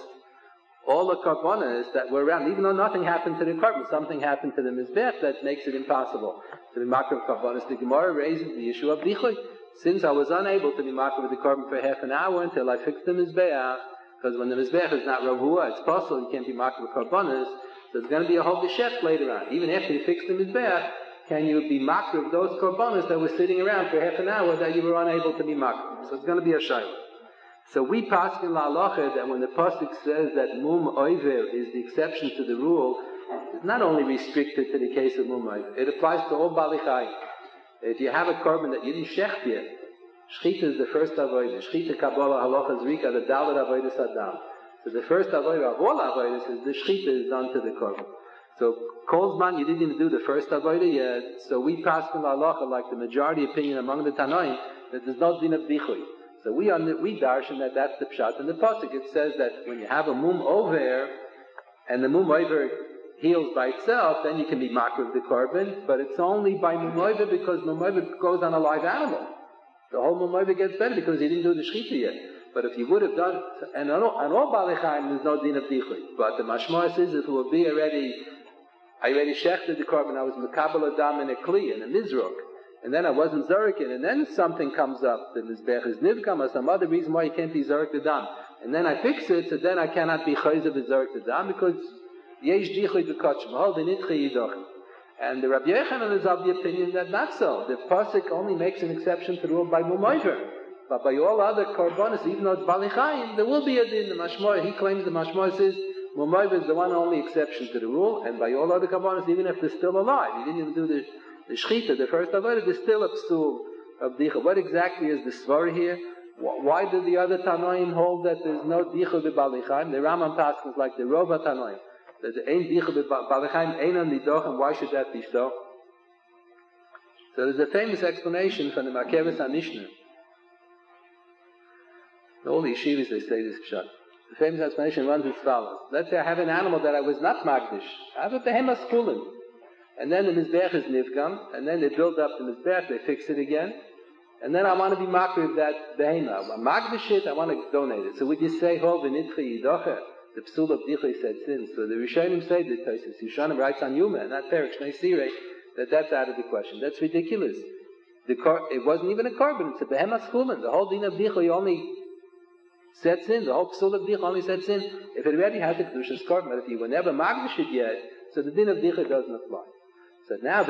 all the korbanos that were around, even though nothing happened to the korban, something happened to the mizbeach that makes it impossible to be makar of korbanos. The Gemara raises the issue of dichoy. Since I was unable to be makar with the korban for half an hour until I fixed the mizbeach, because when the mizbeach is not ravua, it's possible you can't be makar with korbanos, so it's going to be a whole b'shech later on. Even after you fix the mizbeach, can you be makar of those korbanos that were sitting around for half an hour that you were unable to be makar? So it's going to be a shayla. So we pass in la halacha that when the pasuk says that mum oiver is the exception to the rule, it's not only restricted to the case of mum oiver. It applies to all bali chayim. If you have a korban that you didn't shecht yet, shchita is the first avodah. Shchita kabbalah halacha zrika the dalet avodah sadam. So the first avodah of all avodas is the shchita is done to the korban. So kol zman you didn't even do the first avodah yet. So we pass in la halacha like the majority opinion among the Tanoim that there's no din of dichui. So we under, we darshan that that's the pshat in the pasuk. It says that when you have a mum over and the mum over heals by itself, then you can be makar of the korban. But it's only by mum over because mum over goes on a live animal. The whole mum over gets better because he didn't do the shchita yet. But if you would have done, and on all, on all bali chayim there's no din of dichui. But the mashma says if it would be already, I already shechted the korban, I was mekabel adam in a kli in a mizrok. And then I wasn't zarikin, and then something comes up, the mizbech is nivkam, or some other reason why you can't be zarik the dam. And then I fix it, so then I cannot be chayzav with zarik the dam, because yesh dichui b'kotchem, hol v'nitchi yidochim. And the Rabbi Yechanan is of the opinion that not so. The pasuk only makes an exception to the rule by mumayver. But by all other korbanos, even though it's bali chayim, there will be a din. The mashmoy, he claims the mashmoy says, mumayver is the one only exception to the rule, and by all other korbanos, even if they're still alive, he didn't even do the The shchita, the first avodah, is still a psul of dicha. What exactly is the svar here? Why do the other Tanoim hold that there's no dicha b'bali chayim? The Rambam passes like the Rova Tanoim that there ain't dicha b'bali chayim, ain't on nidochim. Why should that be so? So there's a famous explanation from the Makeves HaMishnah. All the yeshivas they say this pshat. The famous explanation runs as follows: let's say I have an animal that I was not magdish. I have a behemoth skulin. And then the mizbech is nivgam, and then they build up the mizbech, they fix it again, and then I want to be makar of that behema. I magdish it, I want to donate it. So would you say, hol v'nitchi yidoche, the psul of dichoi said sin? So the Rishonim say, the Tosfos Yishanim writes on Yuma, and not Perek Shnei Sirei, that that's out of the question. That's ridiculous. The kor- it wasn't even a korban, it's a behema schulin. The whole din of dichoi only sets in, the whole psul of dichoi only sets in if it already has a kedushas korban. But if you were never magdish it yet, so the din of dichoi doesn't apply. So now,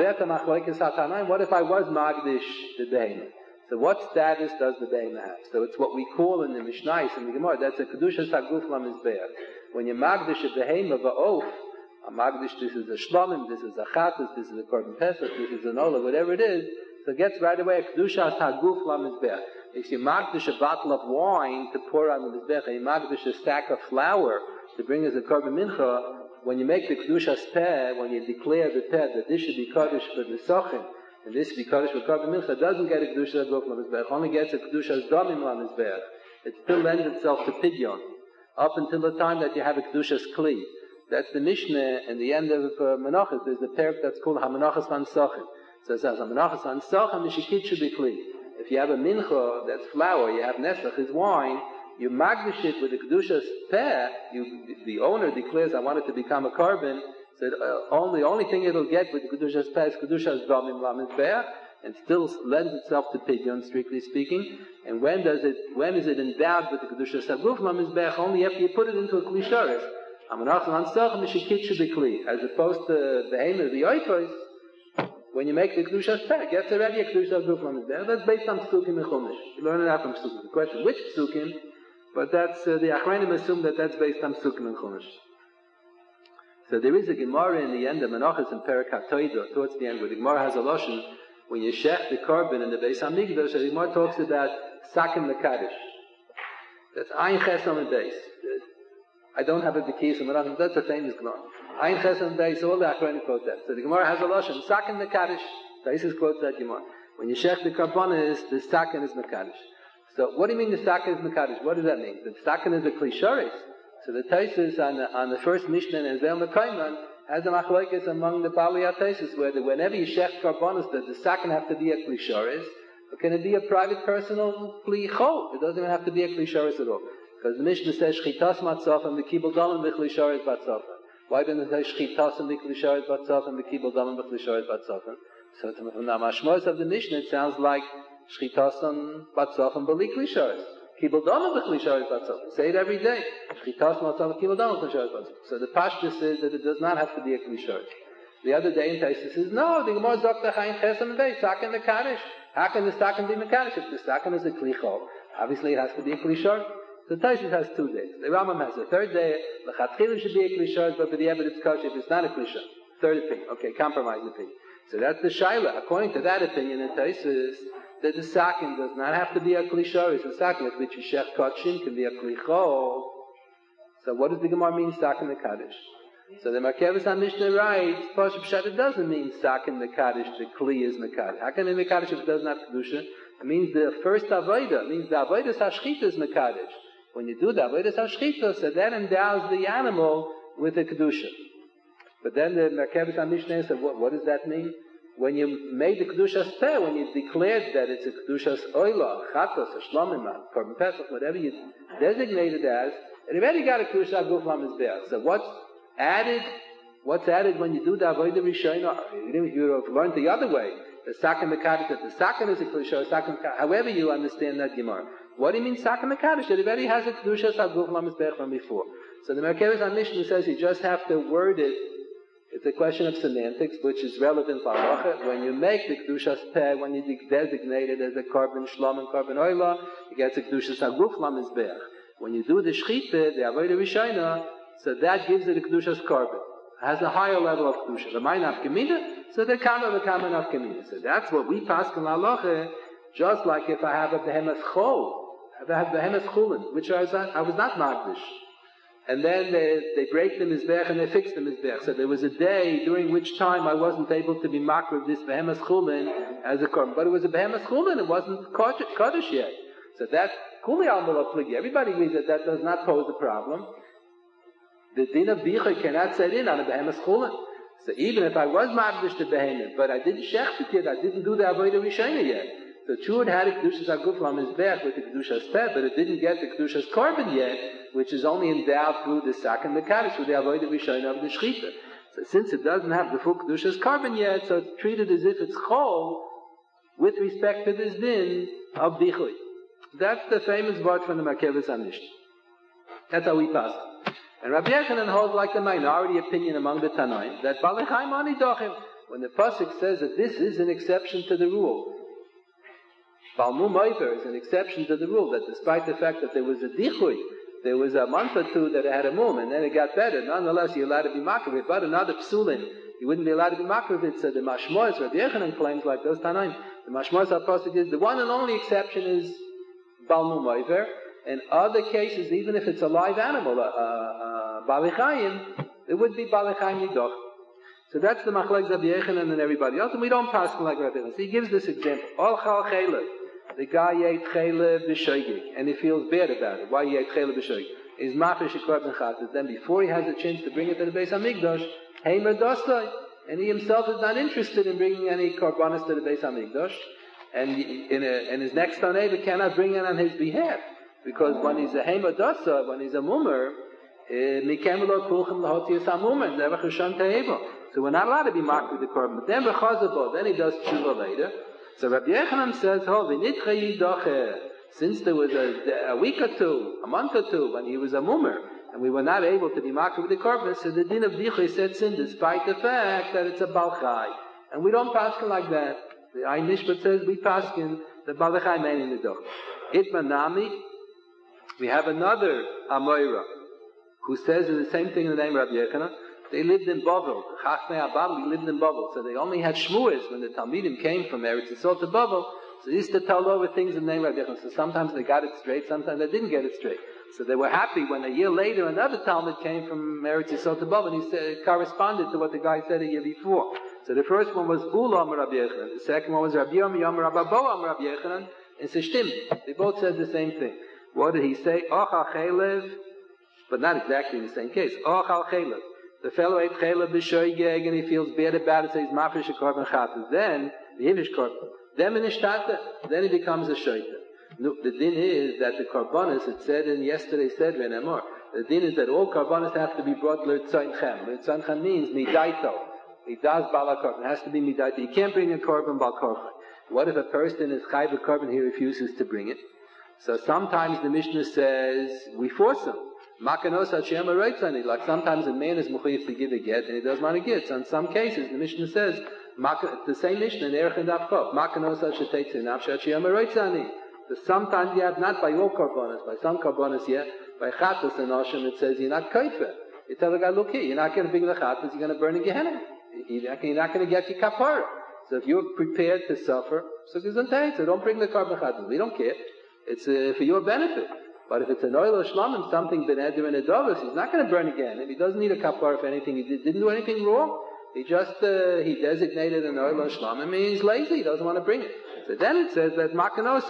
what if I was magdish the behemah? So what status does the behemah have? So it's what we call in the Mishnais and the Gemara, that's a kedushas haguf lamizbeach. When you magdish a behemah va'of, a magdish, this is a shlamim, this is a chatas, this is a korban pesach, this is an olah, whatever it is, so it gets right away a kedushas haguf lamizbeach. If you magdish a bottle of wine to pour on the mizbeach, and you magdish a stack of flour to bring as a korban mincha, when you make the kedushas peh, when you declare the peh that this should be kaddish for the sochin, and this should be kaddish for korban mincha, it doesn't get a kedushas haguf lamizbeach, only gets a kedushas damim lamizbeach. It still lends itself to pidyon, up until the time that you have a kedushas kli. That's the Mishnah in the end of uh, Menachos. There's the parak that's called HaMenachos Van Sochin. So it says HaMenachos Van Sochin, the shikit should be kli. If you have a mincha that's flour, you have nesach is wine, you magdish it with the kedushas peh, you, the owner declares, I want it to become a korban, so it, uh, only, the only thing it'll get with the kedushas peh is kedushas damim lamizbeach, and still lends itself to pidyon, strictly speaking. And when does it, when is it endowed with the kedushas haguf lamizbeach? Only after you put it into a kli sharis. Amanach ansach mishikit should be kli, as opposed to the aim of the oikos. When you make the kedushas peh, it gets already a kedushas haguf lamizbeach. That's based on psukim and chumash. You learn it out from psukim. The question, which psukim? But that's, uh, the Achrayim assume that that's based on Psukim and Chumash. So there is a Gemara in the end of Menachos and Perek HaToida, towards the end, where the Gemara has a lashon when you shech the korban in the Beis Hamikdash. The Gemara talks about sakim mekadosh. That's Ein Chesam and Beis. I don't have a Bekis and Menachos. That's a famous Gemara. Ein Chesam and Beis. All the Achronim quote that. So the Gemara has a lashon sakim mekadosh. Beis quotes that Gemara. When you shech the korban, is the sakin is mekadosh. So what do you mean the sakin is mekadosh? What does that mean? The sakin is a klisharis. So the Taisus on the, on the first Mishnah in Zel Mekayman has a machlokes among the Bali Taisus, where the, whenever you shech korbanos, does the sakin have to be a klisharis, or can it be a private personal kli chol? It doesn't even have to be a klisharis at all, because the Mishnah says shchitas matzaf and mikibel dalam v'klisharis batzafen. Why didn't it say shchitas and miklisharis batzafen and mikibel dalam v'klisharis batzafen? So from the mashmos of the Mishnah, it sounds like shchitas and batzafen b'li klisharis. Kibul dalam b'klisharis batzafen. Say it every day. Shchitas matzaf kibul dalam b'klisharis batzafen. So the pashtus is that it does not have to be a klisharis. The other day in Taisus says, no, the Gemara zok Chaim Chesam Beis sakin mekadosh. How can the sakin be mekadosh if the sakin is a klichol? Obviously, it has to be a klisharis. So Taisus has two days. The Rambam has a third day. The Chatchilu should be a klisharis, but for the evidence kosher if it's not a klisharis. Third opinion. Okay, compromise opinion. So that's the shaila. According to that opinion in Taisus, that the sakin does not have to be a klisharis. The sakin with which you shech kachim can be a klichol. So what does the Gemara mean, sakin mekadosh? So the Markevis on Mishnah writes, Pashup Pshat, it doesn't mean sakin mekadosh, the kli is mekadosh. How can it be mekadosh if it doesn't have kedusha? It means the first avodah. It means the avodah hashchita is mekadosh. When you do the avodah hashchita, so that endows the animal with a kedusha. But then the Markevis on Mishnah said, what, what does that mean? When you made the Kedushas Peh, when you declared that it's a Kedushas Oila, Chatos, a Shlomimah, Korban Pesach, whatever you designated as, it already got a Kedushas Guf LaMizbeach. So what's added, what's added when you do the Avodah Rishonah, if you have learned the other way, the Sakin Mekadosh, that the Sakin is a Kedushas, Sakin Mekadosh, however you understand that Gemara. What do you mean Sakin Mekadosh? It already has a Kedushas Guf LaMizbeach from before. So the Merkevis on Mishnah says you just have to word it. It's a question of semantics, which is relevant for halacha. When you make the kedushas peh, when you designate it as a korban shlom and korban oila, you get the kedushas haguf lamizbeach. When you do the shchita, the avodah rishona, so that gives it a kedushas korban. It has a higher level of kedusha. The mine of gemina, so the kama the kama of gemina. So that's what we pass in halacha. Just like if I have a behemoth chol, if I have behemoth chulin, which I was not, I was not magdish. And then they, they break the mizbech and they fix the mizbech. So there was a day during which time I wasn't able to be makar of this behemoth chulin as a korban. But it was a behemoth chulin, it wasn't kaddish yet. So that, kuli al pligi, everybody agrees that that does not pose a problem. The din of bicha cannot set in on a behemoth chulin. So even if I was makdish to behemoth, but I didn't shech it yet, I didn't do the avodah rishona yet. So true, it had a kedushas haguf lamizbech with the kedushas peh, but it didn't get the kedushas korban yet, which is only endowed through the sakin mekadosh, through the avodah rishona of the shechita. So since it doesn't have the full kedushas korban yet, so it's treated as if it's chol with respect to this din of bichui. That's the famous word from the Markevis on Mishnah. That's how we pass. And Rabbi Yechanan holds like the minority opinion among the Tanoim that balechai mani dochim. When the pasuk says that this is an exception to the rule. Balmum Oiver is an exception to the rule that despite the fact that there was a dichui, there was a month or two that it had a mum, and then it got better. Nonetheless, you're allowed to be makriv, but another psulin, you wouldn't be allowed to be makriv. So the mashmois, Rabbi Yechanan claims like those Tanaim, the mashmois are posted, the one and only exception is Balmum Oiver. In other cases, even if it's a live animal, a, a, a balichayim, it would be balichayim nidoch. So that's the machlek Rabbi Yechanan and everybody else, and we don't pass like Rabbi Yechanan. So he gives this example. All chal chaylev. The guy ate chaylev b'shoigig, and he feels bad about it. Why he ate chaylev b'shoigig? He's mafish korban chatas. Then before he has a chance to bring it to the Beis Hamikdash, heimer dostai, and he himself is not interested in bringing any korbanos to the Beis Hamikdash, and in, a, in his next taneva cannot bring it on his behalf, because when he's a heimer dostai, when he's a mummer, mikemelo kulchem lahotiyas hamumer, never chushan te'eva. So we're not allowed to be marked with the korban. But then b'chazabo, then he does tshuva later. So Rabbi Yechanan says, "Oh, v'nitchayi doche." Since there was a, a week or two, a month or two, when he was a mummer, and we were not able to be marked with the korban, so the din of dichei sets in, despite the fact that it's a balchai, and we don't paskin like that. The Ein Mishpat says we paskin the balchai man in the doch. Itmanami, we have another Amoira who says the same thing in the name of Rabbi Yechanan. they lived in Bavel. The Chachmei HaBabli lived in Bavel. So they only had Shmuas when the Talmidim came from Eretz Yisrael to Bavel. So they used to tell over things in the name of Rabbi Yechon. So sometimes they got it straight, sometimes they didn't get it straight. So they were happy when a year later another Talmud came from Eretz Yisrael to Bavel, and he said, it corresponded to what the guy said a year before. So the first one was Bula Amar Rabbi Yechanan. The second one was Rabbi Yomi Amar Rabbi Bo Amar Rabbi Yechanan. And so Shtim. They both said the same thing. What did he say? Ochal Chelev, but not exactly in the same case. Ochal Chelev. The fellow ate Chelev b'shoigeg, and he feels bad about it, so he's mafresh a korban chatas. Then, the Hivish korban. Then in Ishtata, then he becomes a shoita. No, the din is that the korbanos, it said in yesterday's said Renamor, the din is that all korbanos have to be brought l'rtzoin chem. L'rtzoin chem means midaito. Midas bala korban. It has to be midaito. You can't bring a korban bal korban. What if a person is chayv a korban, he refuses to bring it? So sometimes the Mishnah says, we force him. Makanos Hashem Aroitzani. Like sometimes a man is mechuyev to give a get, and he doesn't want to get. So in some cases, the Mishnah says, the same Mishnah in Erech and Avchov, Makanos Hashem Aroitzani. So sometimes you have not by all korbanos, by some korbanos yet, by chatas and oshim, it says you're not kaifer. You tell the guy, look here, you're not going to bring the chatas, you're going to burn in Gehenna. You're not going to get your kapara. So if you're prepared to suffer, so so don't bring the korban chatas. We don't care. It's uh, for your benefit. But if it's an oil or shlamim, something ben eder and adovas, he's not going to burn again. If he doesn't need a kapara for anything, he did, didn't do anything wrong. He just, uh, he designated an oil or shlamim, and he's lazy, he doesn't want to bring it. So then it says that makanos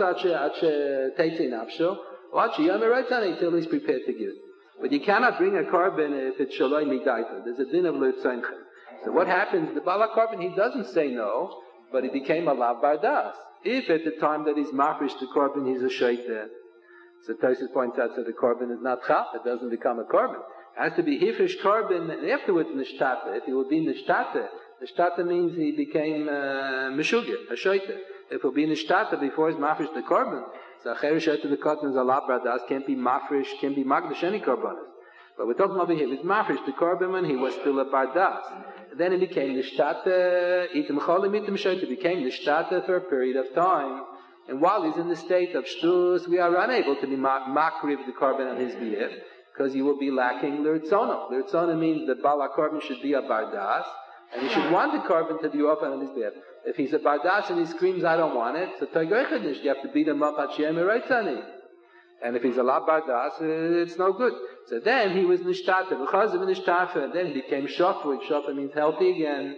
ache teitzi nafsho, or ache yomer until he's prepared to give it. But you cannot bring a korban if it's shaloi midaita. There's a din of l'tzonchem. So what happens? The bala korban, he doesn't say no, but he became a lav bardas. If at the time that he's mafresh the korban, he's a shaita. So Tosfos points out that the korban is not chaf, it doesn't become a korban. It has to be hifrish korban, and afterwards nishtata. If he will be nishtata, nishtata means he became uh, meshugah, a shaita. If it will be nishtata before he's mafresh the korban, so acher shaita the korban is a lav bardas, can't be mafresh, can't be magdash any korbanos. But we're talking over here, he's mafresh the korban when he was still a bardas. Then it became nishtata, itim cholim, itim shaita, became nishtata for a period of time. And while he's in the state of shtus, we are unable to be makriv the korban on his behalf, because you will be lacking l'rtzono. L'rtzono means the bala korban should be a bardas, and he should want the korban to be offered on his behalf. If he's a bardas and he screams, I don't want it, so toigoichadish, you have to beat him up at shem eroitzani. And if he's a la bardas, it's no good. So then he was nishtata, because of nishtata, and then he became shofar. Shofar means healthy again.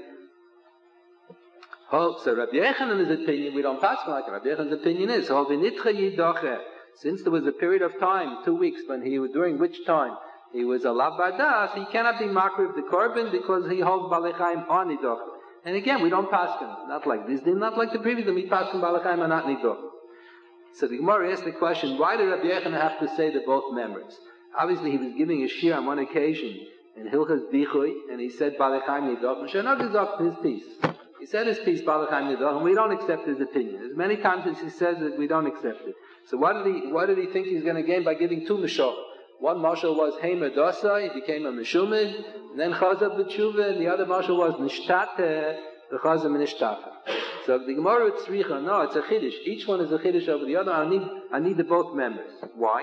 Oh, so Rabbi Yechanan's opinion, we don't pass like Rabbi Yechanan's opinion is, since there was a period of time, two weeks, when he was, during which time he was a lav bardas, he cannot be makriv the korban because he holds balechaim on nidoch. And again, we don't pass him, not like this, not like the previous, we pass him balechaim and not nidoch. So the Gemara asked the question, why did Rabbi Yechanan have to say they're both members? Obviously, he was giving a shir on one occasion in Hilchas Bichui, and he said balechaim nidoch, and Shanag is up to his piece. He said his piece, Balachim Nidoch, and we don't accept his opinion. As many times as he says it, we don't accept it. So what did he, what did he think he's going to gain by giving two mashal? One mashal was Heimer Dosai, he became a Meshumid, and then Chazab B'tshuva, and the other mashal was Nishtata, the Chazab Nishtata. So the Gemara with Tzricha, no, it's a Chiddush. Each one is a Chiddush over the other. I need, I need the both members. Why?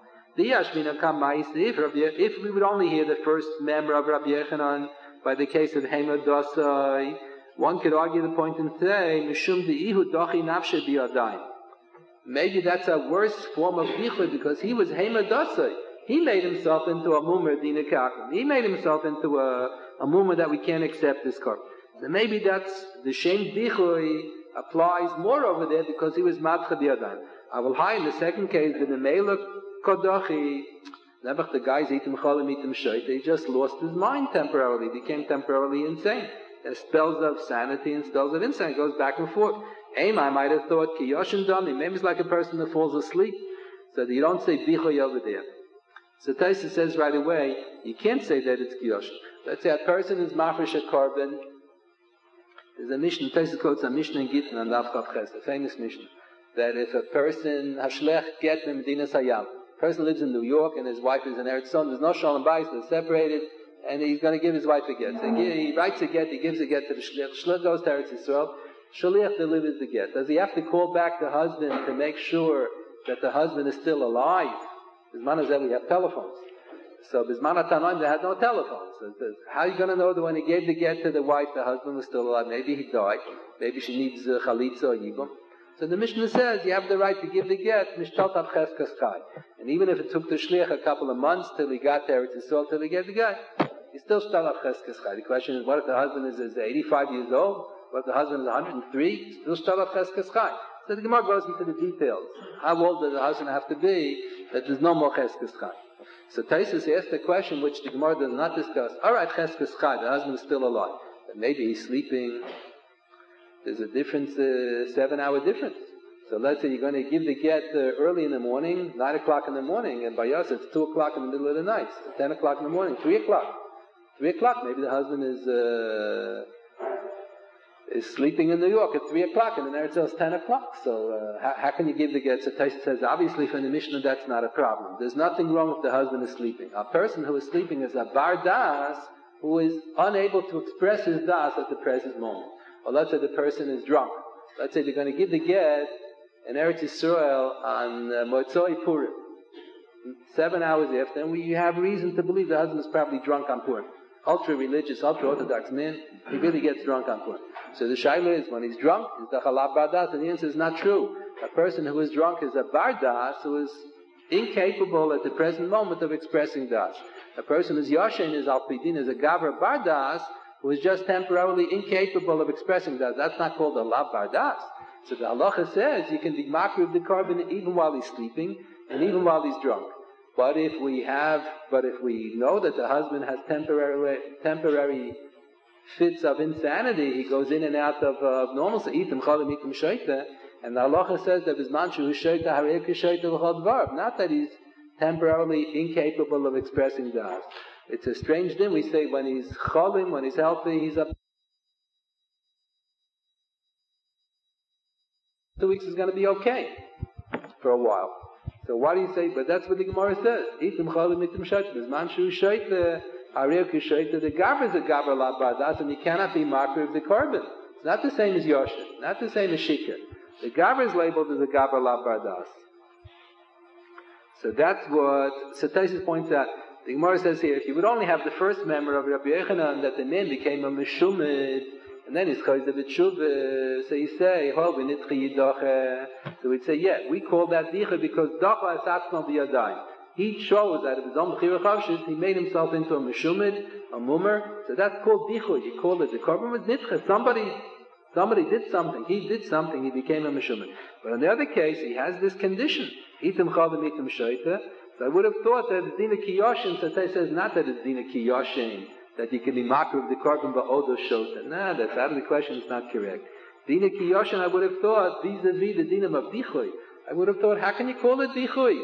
If we would only hear the first member of Rabbi Yechanan by the case of Heimer Dosai, one could argue the point and say, Mishum de'ihu dochi nafshe biyadayim. Maybe that's a worse form of bichur because he was Heimer Dosai. He made himself into a mummer dina kachim. He made himself into a, a mummer that we can't accept this korban. So maybe that's the shem bichur applies more over there because he was madcha biyadayim. I will hide in the second case that the mela kodochi. Never the guys eatim cholim eatim shoyte. He just lost his mind temporarily. Became temporarily insane. There's spells of sanity and spells of insanity. It goes back and forth. Aim, I might have thought, Kiyoshin Dami, maybe it's like a person that falls asleep. So that you don't say Bichoy over there. So Tosfos says right away, you can't say that it's Kiyoshin. Let's say a person is mafresh a korban. There's a Mishnah, Tosfos quotes a Mishnah in Gittin on Daf Chav Ches, a famous Mishnah, that if a person, Hashlech get in Medina Sayyam, a person lives in New York and his wife is in Eretz Son, there's no Shalom Bayis, they're separated, and he's going to give his wife a get. So he, he writes a get, he gives a get to the shliach. Shliach goes to Eretz Yisrael. Shliach delivers the get. Does he have to call back the husband to make sure that the husband is still alive? As man as that, we have telephones. So Bisman HaTanoim, they had no telephone. So it says, how are you going to know that when he gave the get to the wife, the husband was still alive? Maybe he died. Maybe she needs uh, chalitza or yibum. So the Mishnah says you have the right to give the get, mishtaltav cheskas chai. And even if it took the shliach a couple of months till he got there, it's still till he get the guy, he still shtaltav cheskas chai. The question is, what if the husband is, is eighty-five years old? What if the husband is one hundred three? Still shtaltav cheskas chai. So the Gemara goes into the details. How old does the husband have to be that there's no more cheskas chai? So Taisus asked the question which the Gemara does not discuss. All right, cheskas chai, the husband is still alive, but maybe he's sleeping. There's a difference, uh, seven-hour difference. So let's say you're going to give the get uh, early in the morning, nine o'clock in the morning, and by us it's two o'clock in the middle of the night, ten o'clock in the morning, three o'clock. Three o'clock, maybe the husband is uh, is sleeping in New York at three o'clock, and the Eretz Yisrael is ten o'clock. So uh, how, how can you give the get? So Taisa says, obviously from the Mishnah that's not a problem. There's nothing wrong if the husband is sleeping. A person who is sleeping is a bar das who is unable to express his das at the present moment. Or let's say the person is drunk. Let's say they're going to give the get in Eretz Yisrael on uh, Motzoi Purim. Seven hours after, and we have reason to believe the husband is probably drunk on Purim. Ultra-religious, ultra-orthodox man, he really gets drunk on Purim. So the shaila is, when he's drunk, is the chalav bardas, and the answer is not true. A person who is drunk is a bardas who is incapable at the present moment of expressing das. A person who's yashin is alpidin, is a gavra bardas, who is just temporarily incapable of expressing that. That's not called a lav bardas. So the halacha says you can be makriv of the carbon even while he's sleeping and even while he's drunk. But if we have, but if we know that the husband has temporary temporary fits of insanity, he goes in and out of uh, normalcy. Itim chalim itim shaita, and the halacha says that bisman shu shaita harei kishaita l'chol dvar. Not that he's temporarily incapable of expressing das. It's a strange thing. We say when he's cholim, when he's healthy, he's up. Two weeks is going to be okay for a while. So why do you say? But that's what the Gemara says. Itim cholim itim shaita. Bisman shu shaita harei kishaita. The gaver is a gaver la bardas, and you cannot be makriv of the korban. It's not the same as yoshin, not the same as shikar. The gaver is labeled as a gaver la bardas. So that's what Sataisis points out. The Gemara says here, if you would only have the first member of Rabbi Yechanan, that the man became a meshumid, and then he's chayz of tshuva, so you say, ho, v'nitchi yidache. So we'd say, yeah, we call that dicha because dacha asatzno b'yadayim. He chose that of his own b'chira chavshis, he made himself into a meshumid, a mummer, so that's called dicha. You call it, the korban was nitcha. Somebody, somebody did something, he did something, he became a meshumid. But in the other case, he has this condition, itim chalim itim shaita. So I would have thought that it's dina kiyoshin, so it says not that it's dina kiyoshin, that you can be makriv of the korban ba'odo shota. Nah, that's out of the question, it's not correct. Dina kiyoshin, I would have thought, vis-a-vis the dinam of dichui. I would have thought, how can you call it dichui?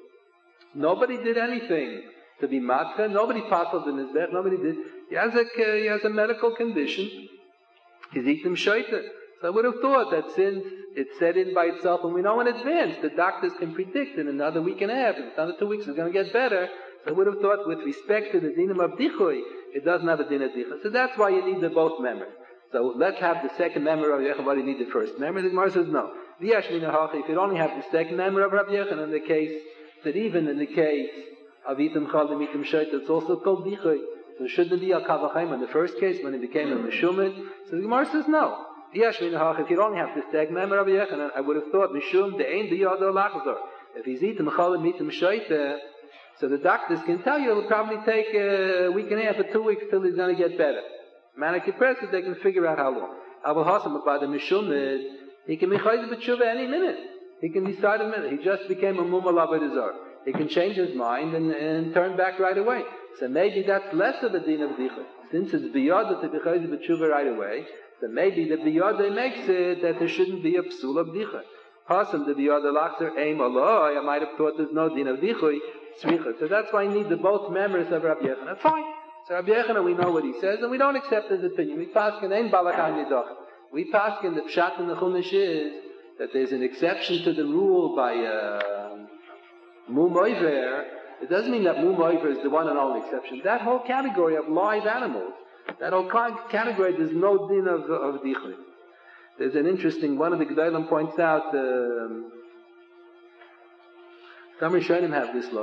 Nobody did anything to be matka, nobody passed in his bed, nobody did. He has a, he has a medical condition, he's eating shaita. So I would have thought that since it's set in by itself and we know in advance, the doctors can predict in another week and a half, in another two weeks it's going to get better. So I would have thought with respect to the dinam of dichui, it doesn't have a din of dichui. So that's why you need the both members. So let's have the second member of Rabbi Yechanan. Why do you need the first member? The Gemara says no. If you only have the second member of Rabbi Yechanan, in the case that even in the case of itim chalim itim shaita, it's also called dichui. So shouldn't it be a kavachayim in the first case when it became a meshumid? So the Gemara says no. If you only have the second member of Rabbi Yechanan, I would have thought mishum the ein biyado lachzor. If he's itim chalim itim shaita, so the doctors can tell you it'll probably take a week and a half or two weeks till he's going to get better. Manic depressive, they can figure out how long. Abul Hasan about the mishumid, he can be chayz b'tshuva any minute. He can decide a minute. He just became a mumal avodah. He can change his mind and, and turn back right away. So maybe that's less of a din of dicha. Since it's biyada to be chayz b'tshuva right away, so maybe the biyada makes it that there shouldn't be a psul of dicha. Hasan the biyada lachzer aim Allah. I might have thought there's no din of dicha. So that's why you need the both members of Rabbi Yechanan. That's fine. So Rabbi Yechanan, we know what he says, and we don't accept his opinion. We pass in ein balakam yidach. We pass in the pshat and the chumash is that there's an exception to the rule by uh, mum oiver. It doesn't mean that mum oiver is the one and only exception. That whole category of live animals, that whole category, there's no din of of dichri. There's an interesting one of the Gedolim points out. Um, Some Rishonim have this lotion.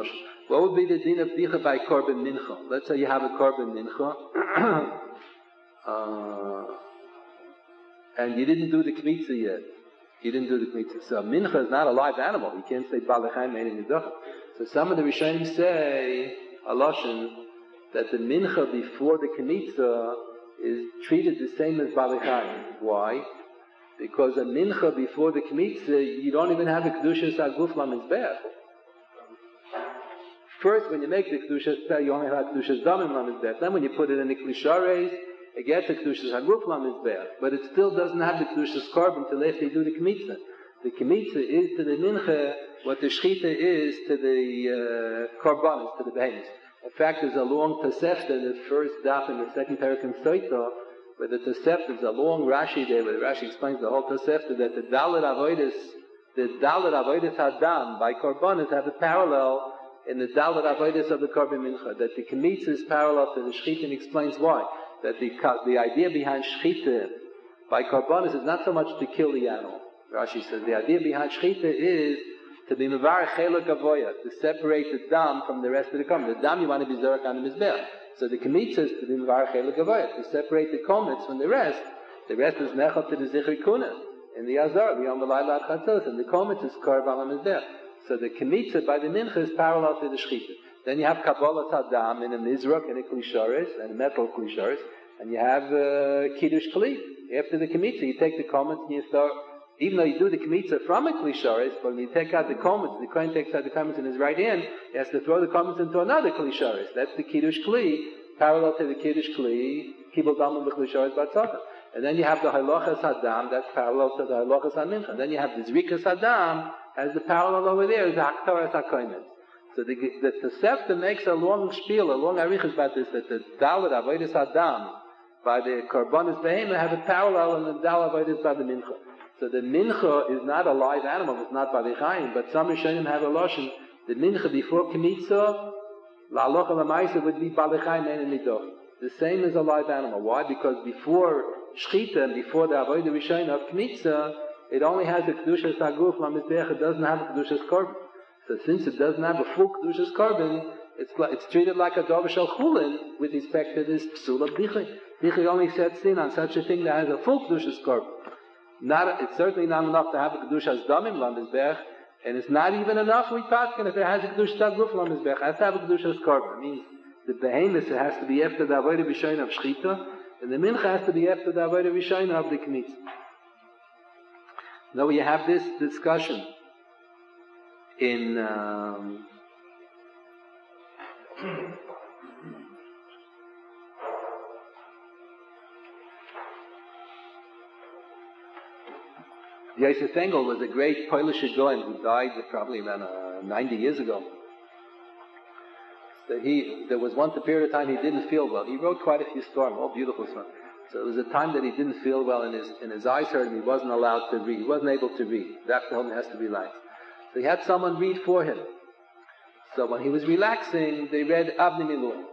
What would be the din of bdicha by korban mincha? Let's say you have a korban mincha, uh, and you didn't do the kmitza yet. You didn't do the kmitza. So mincha is not a live animal. You can't say balachai meaning nedacha. So some of the Rishonim say a lashon that the mincha before the kmitza is treated the same as balachai. Why? Because a mincha before the kmitza, you don't even have a kedushas aguf lamizbeach. First, when you make the kedushas, you only have kedushas damim lamizbeach. Then, when you put it in the klishares, it gets a kedushas aguf lamizbeach. But it still doesn't have the kedushas korban until after you do the kmitza. The kmitza is to the mincha what the shchita is to the uh, korbanos, to the behemoths. In fact, there's a long Tosefta in the first daf in the second parak in Soita, where the Tosefta is a long Rashi there, where the Rashi explains the whole Tosefta that the Dalet Avodas, the Dalet Avodas Hadam by korbanos have a parallel in the Dalet Avodas of the korban mincha. That the kmitza is parallel to the shchita, and explains why. That the the idea behind shchita by korbanos is not so much to kill the animal. Rashi says the idea behind shchita is to be mevarech chelek avoya, to separate the dam from the rest of the korban. The dam you want to be zorek on the mizbeach. So the kmitza is to be mevarech chelek avoya, to separate the komets from the rest. The rest is nechal to the zichri kuna in the azar, the yom v'layla ad chatzos, and the komets is korban on the mizbeach. So the kmitza by the mincha is parallel to the shchita. Then you have kabbalas hadam in a mizrach and a klisharis and a metal klisharis, and you have uh, kiddush kli. After the kmitza, you take the komets and you start. Even though you do the kmitza from a klisharis, but when you take out the komets, the kohen takes out the komets in his right hand, he has to throw the komets into another klisharis. That's the kiddush kli, parallel to the kiddush kli, kibul damim b'klisharis batzachah. And then you have the halachas hadam, that's parallel to the halachas hamincha. And then you have the zrikas hadam, as the parallel over there is the haktaras hakoynes. So the the Tosefta makes a long spiel, a long arichas about this, that the dalet avodas hadam by the korbanos behema have a parallel in the dalet avodas by the mincha. So the mincha is not a live animal, it's not balachayim, but some Rishonim have a lashon, the mincha before kmitza, la halacha l'maisa would be balachayim and nidoch. The same as a live animal. Why? Because before shchita and before the avodah rishon of kmitza, it only has a kedushas haguf lamizbeach. It doesn't have a kedushas korban. So since it doesn't have a full kedushas korban, it's it's treated like a davar shel chulin with respect to this psula b'dichi. B'dichi only sets in on such a thing that has a full kedushas korban. Not, it's certainly not enough to have a kedushas damim lamizbeach, and it's not even enough we paskin if it has a kedushas haguf lamizbeach. It has to have a kedushas korban. It means the behemoth it has to be after the avodah rishon of shchita, and the mincha has to be after the avodah rishon of the kmitza. Now we have this discussion in um, Yosef Engel was a great Polish Goyen who died probably around uh, ninety years ago. So he, there was once a period of time he didn't feel well. He wrote quite a few storms, all beautiful storms. So there was a time that he didn't feel well, and his, and his eyes hurt, and he wasn't allowed to read. He wasn't able to read. Doctor told him he has to relax. So he had someone read for him. So when he was relaxing, they read Avnei Miluim.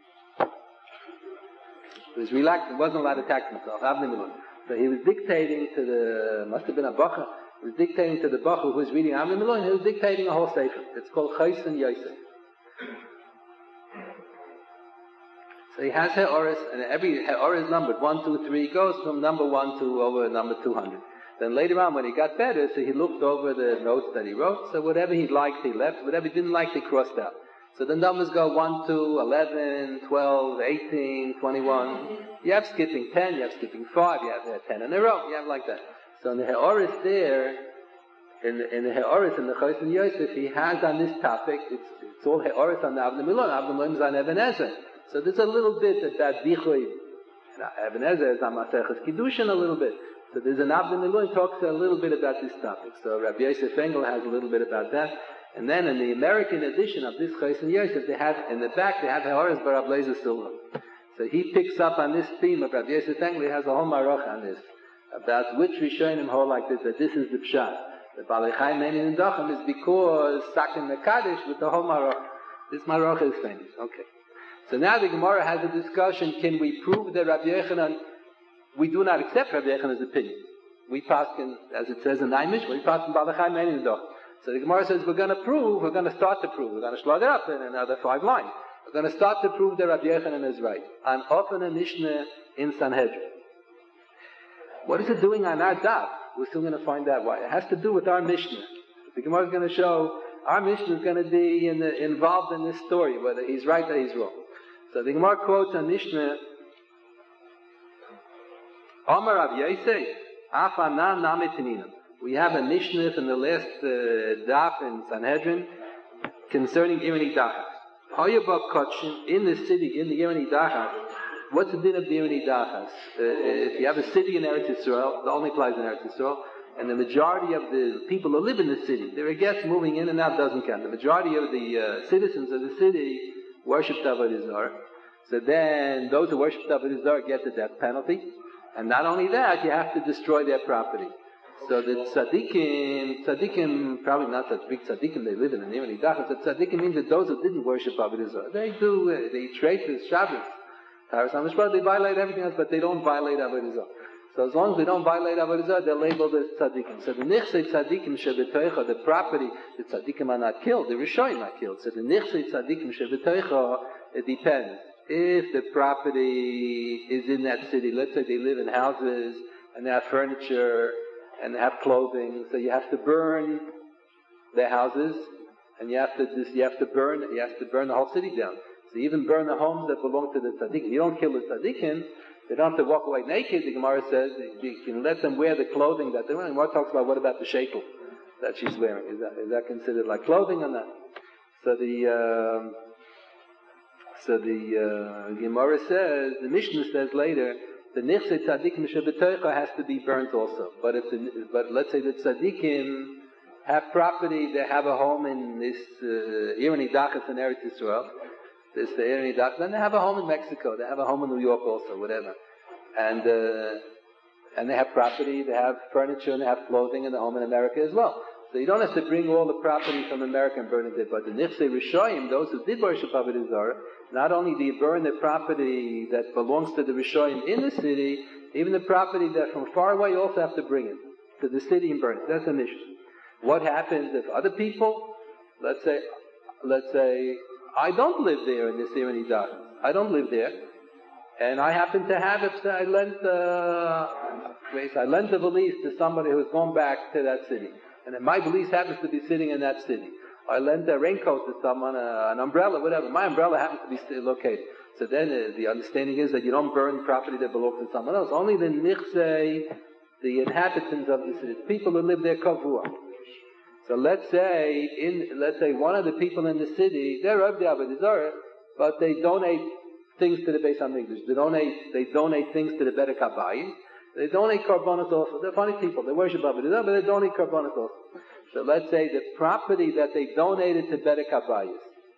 He was relaxing, he wasn't allowed to tax himself, Avnei Miluim. So he was dictating to the, must have been a bacha, he was dictating to the bacha who was reading Avnei Miluim, he was dictating a whole sefer. It's called Chais and Yosef. So he has He'oris, and every He'oris is numbered, one, two, three, goes from number one to over number two hundred. Then later on, when he got better, so he looked over the notes that he wrote, so whatever he liked, he left, whatever he didn't like, he crossed out. So the numbers go one, two, eleven, twelve, eighteen, twenty-one. You have skipping ten, you have skipping five, you have uh, ten in a row, you have like that. So in the He'oris there, in the, in the He'oris, in the Chos and Yosef, he has on this topic, it's, it's all He'oris on the Avnei Miluim, Avnei Miluim is on Even Ezer. So there's a little bit about Dichoy. Even Ezer is on Maseches Kiddushin a little bit. So there's an Avnei Miluim talks a little bit about this topic. So Rabbi Yosef Engel has a little bit about that. And then in the American edition of this Chos and Yosef, they have, in the back, they have He'oris Bar Ablezer Silva. So he picks up on this theme of Rabbi Yosef Engel. He has a whole marach on this, about which Rishonim hold like this, that this is the Pshat. The Balei Menin and Dachim is because Sakin Mekadesh with the whole marach. This marach is famous. Okay. So now the Gemara has a discussion, can we prove that Rabbi Yochanan, we do not accept Rabbi Yochanan's opinion. We pass, in, as it says in Nine Mishpah, we pass in Balei Menin and Dachim. So the Gemara says, we're going to prove, we're going to start to prove, we're going to slug it up in another five lines. We're going to start to prove that Rabbi Yochanan is right. An open Mishnah in Sanhedrin. What is it doing on our daf? We're still going to find out why. It has to do with our Mishnah. The Gemara is going to show our Mishnah is going to be in the, involved in this story, whether he's right or he's wrong. So the Gemara quotes a Mishnah, Amar Rav Yosef, Afanan Namitininim. We have a Mishnah in the last uh, daf in Sanhedrin concerning Irani Dachas. Hayabab Kotchin, in the city, in the Irani Dachas, what's the din of the Irani Dachas? Uh, if you have a city in Eretz Yisrael, the only place in Eretz Yisrael, and the majority of the people who live in the city, there are guests moving in and out, doesn't count. The majority of the uh, citizens of the city worship Avodah Zarah. So then those who worship Avodah Zarah get the death penalty. And not only that, you have to destroy their property. So the tzaddikim, tzaddikim, probably not such big tzaddikim, they live in an Irani Dachas, but tzaddikim means that those who didn't worship Avodah Zarah, they do, uh, they trade for Shabbos, Taras HaMishpat, they violate everything else, but they don't violate Avodah Zarah. So as long as they don't violate Avodah Zarah, they're labeled as tzaddikim. So the nichsei tzaddikim shebetoicha, the property, the tzaddikim are not killed, the rishoyim are killed. So the nichsei tzaddikim shebetoicha, it depends. If the property is in that city, let's say they live in houses, and they have furniture, and they have clothing, so you have to burn their houses, and you have to this, you have to burn you have to burn the whole city down. So you even burn the homes that belong to the tzaddikim. You don't kill the tzaddikim, they don't have to walk away naked. The Gemara says you can let them wear the clothing that they're wearing. The Gemara talks about what about the shekel that she's wearing? Is that is that considered like clothing or not? So the um, so the uh, Gemara says, the Mishnah says later, the nichsei tzaddikim shebetoicha has to be burnt also. But if the, but let's say the tzaddikim have property, they have a home in this uh, Irani Dachas in Eretz Yisrael, this the Irani Dachas, then they have a home in Mexico, they have a home in New York also, whatever, and uh, and they have property, they have furniture, and they have clothing in the home in America as well. So you don't have to bring all the property from America and burn it there. But the nichsei rishoyim, those who did worship Avodah Zarah, not only do you burn the property that belongs to the rishoyim in the city, even the property that from far away you also have to bring it to the city and burn it. That's an issue. What happens if other people, let's say, let's say, I don't live there in this Irani Dachas. I don't live there, and I happen to have it. I lent, uh, I lent a valise to somebody who's gone back to that city. And then my valise happens to be sitting in that city. I lent a raincoat to someone, uh, an umbrella, whatever. My umbrella happens to be still located. So then uh, the understanding is that you don't burn property that belongs to someone else. Only the nichsei, the inhabitants of the city, people who live there, kavua. So let's say, in let's say one of the people in the city, they're of the Avodah Zarah, but they donate things to the Beis HaMikdash. They donate, they donate things to the Bedek HaBayis. They donate karbonos also. They're funny people. They worship Avodah Zarah, but they donate karbonos also. So let's say the property that they donated to Bedek HaBayis,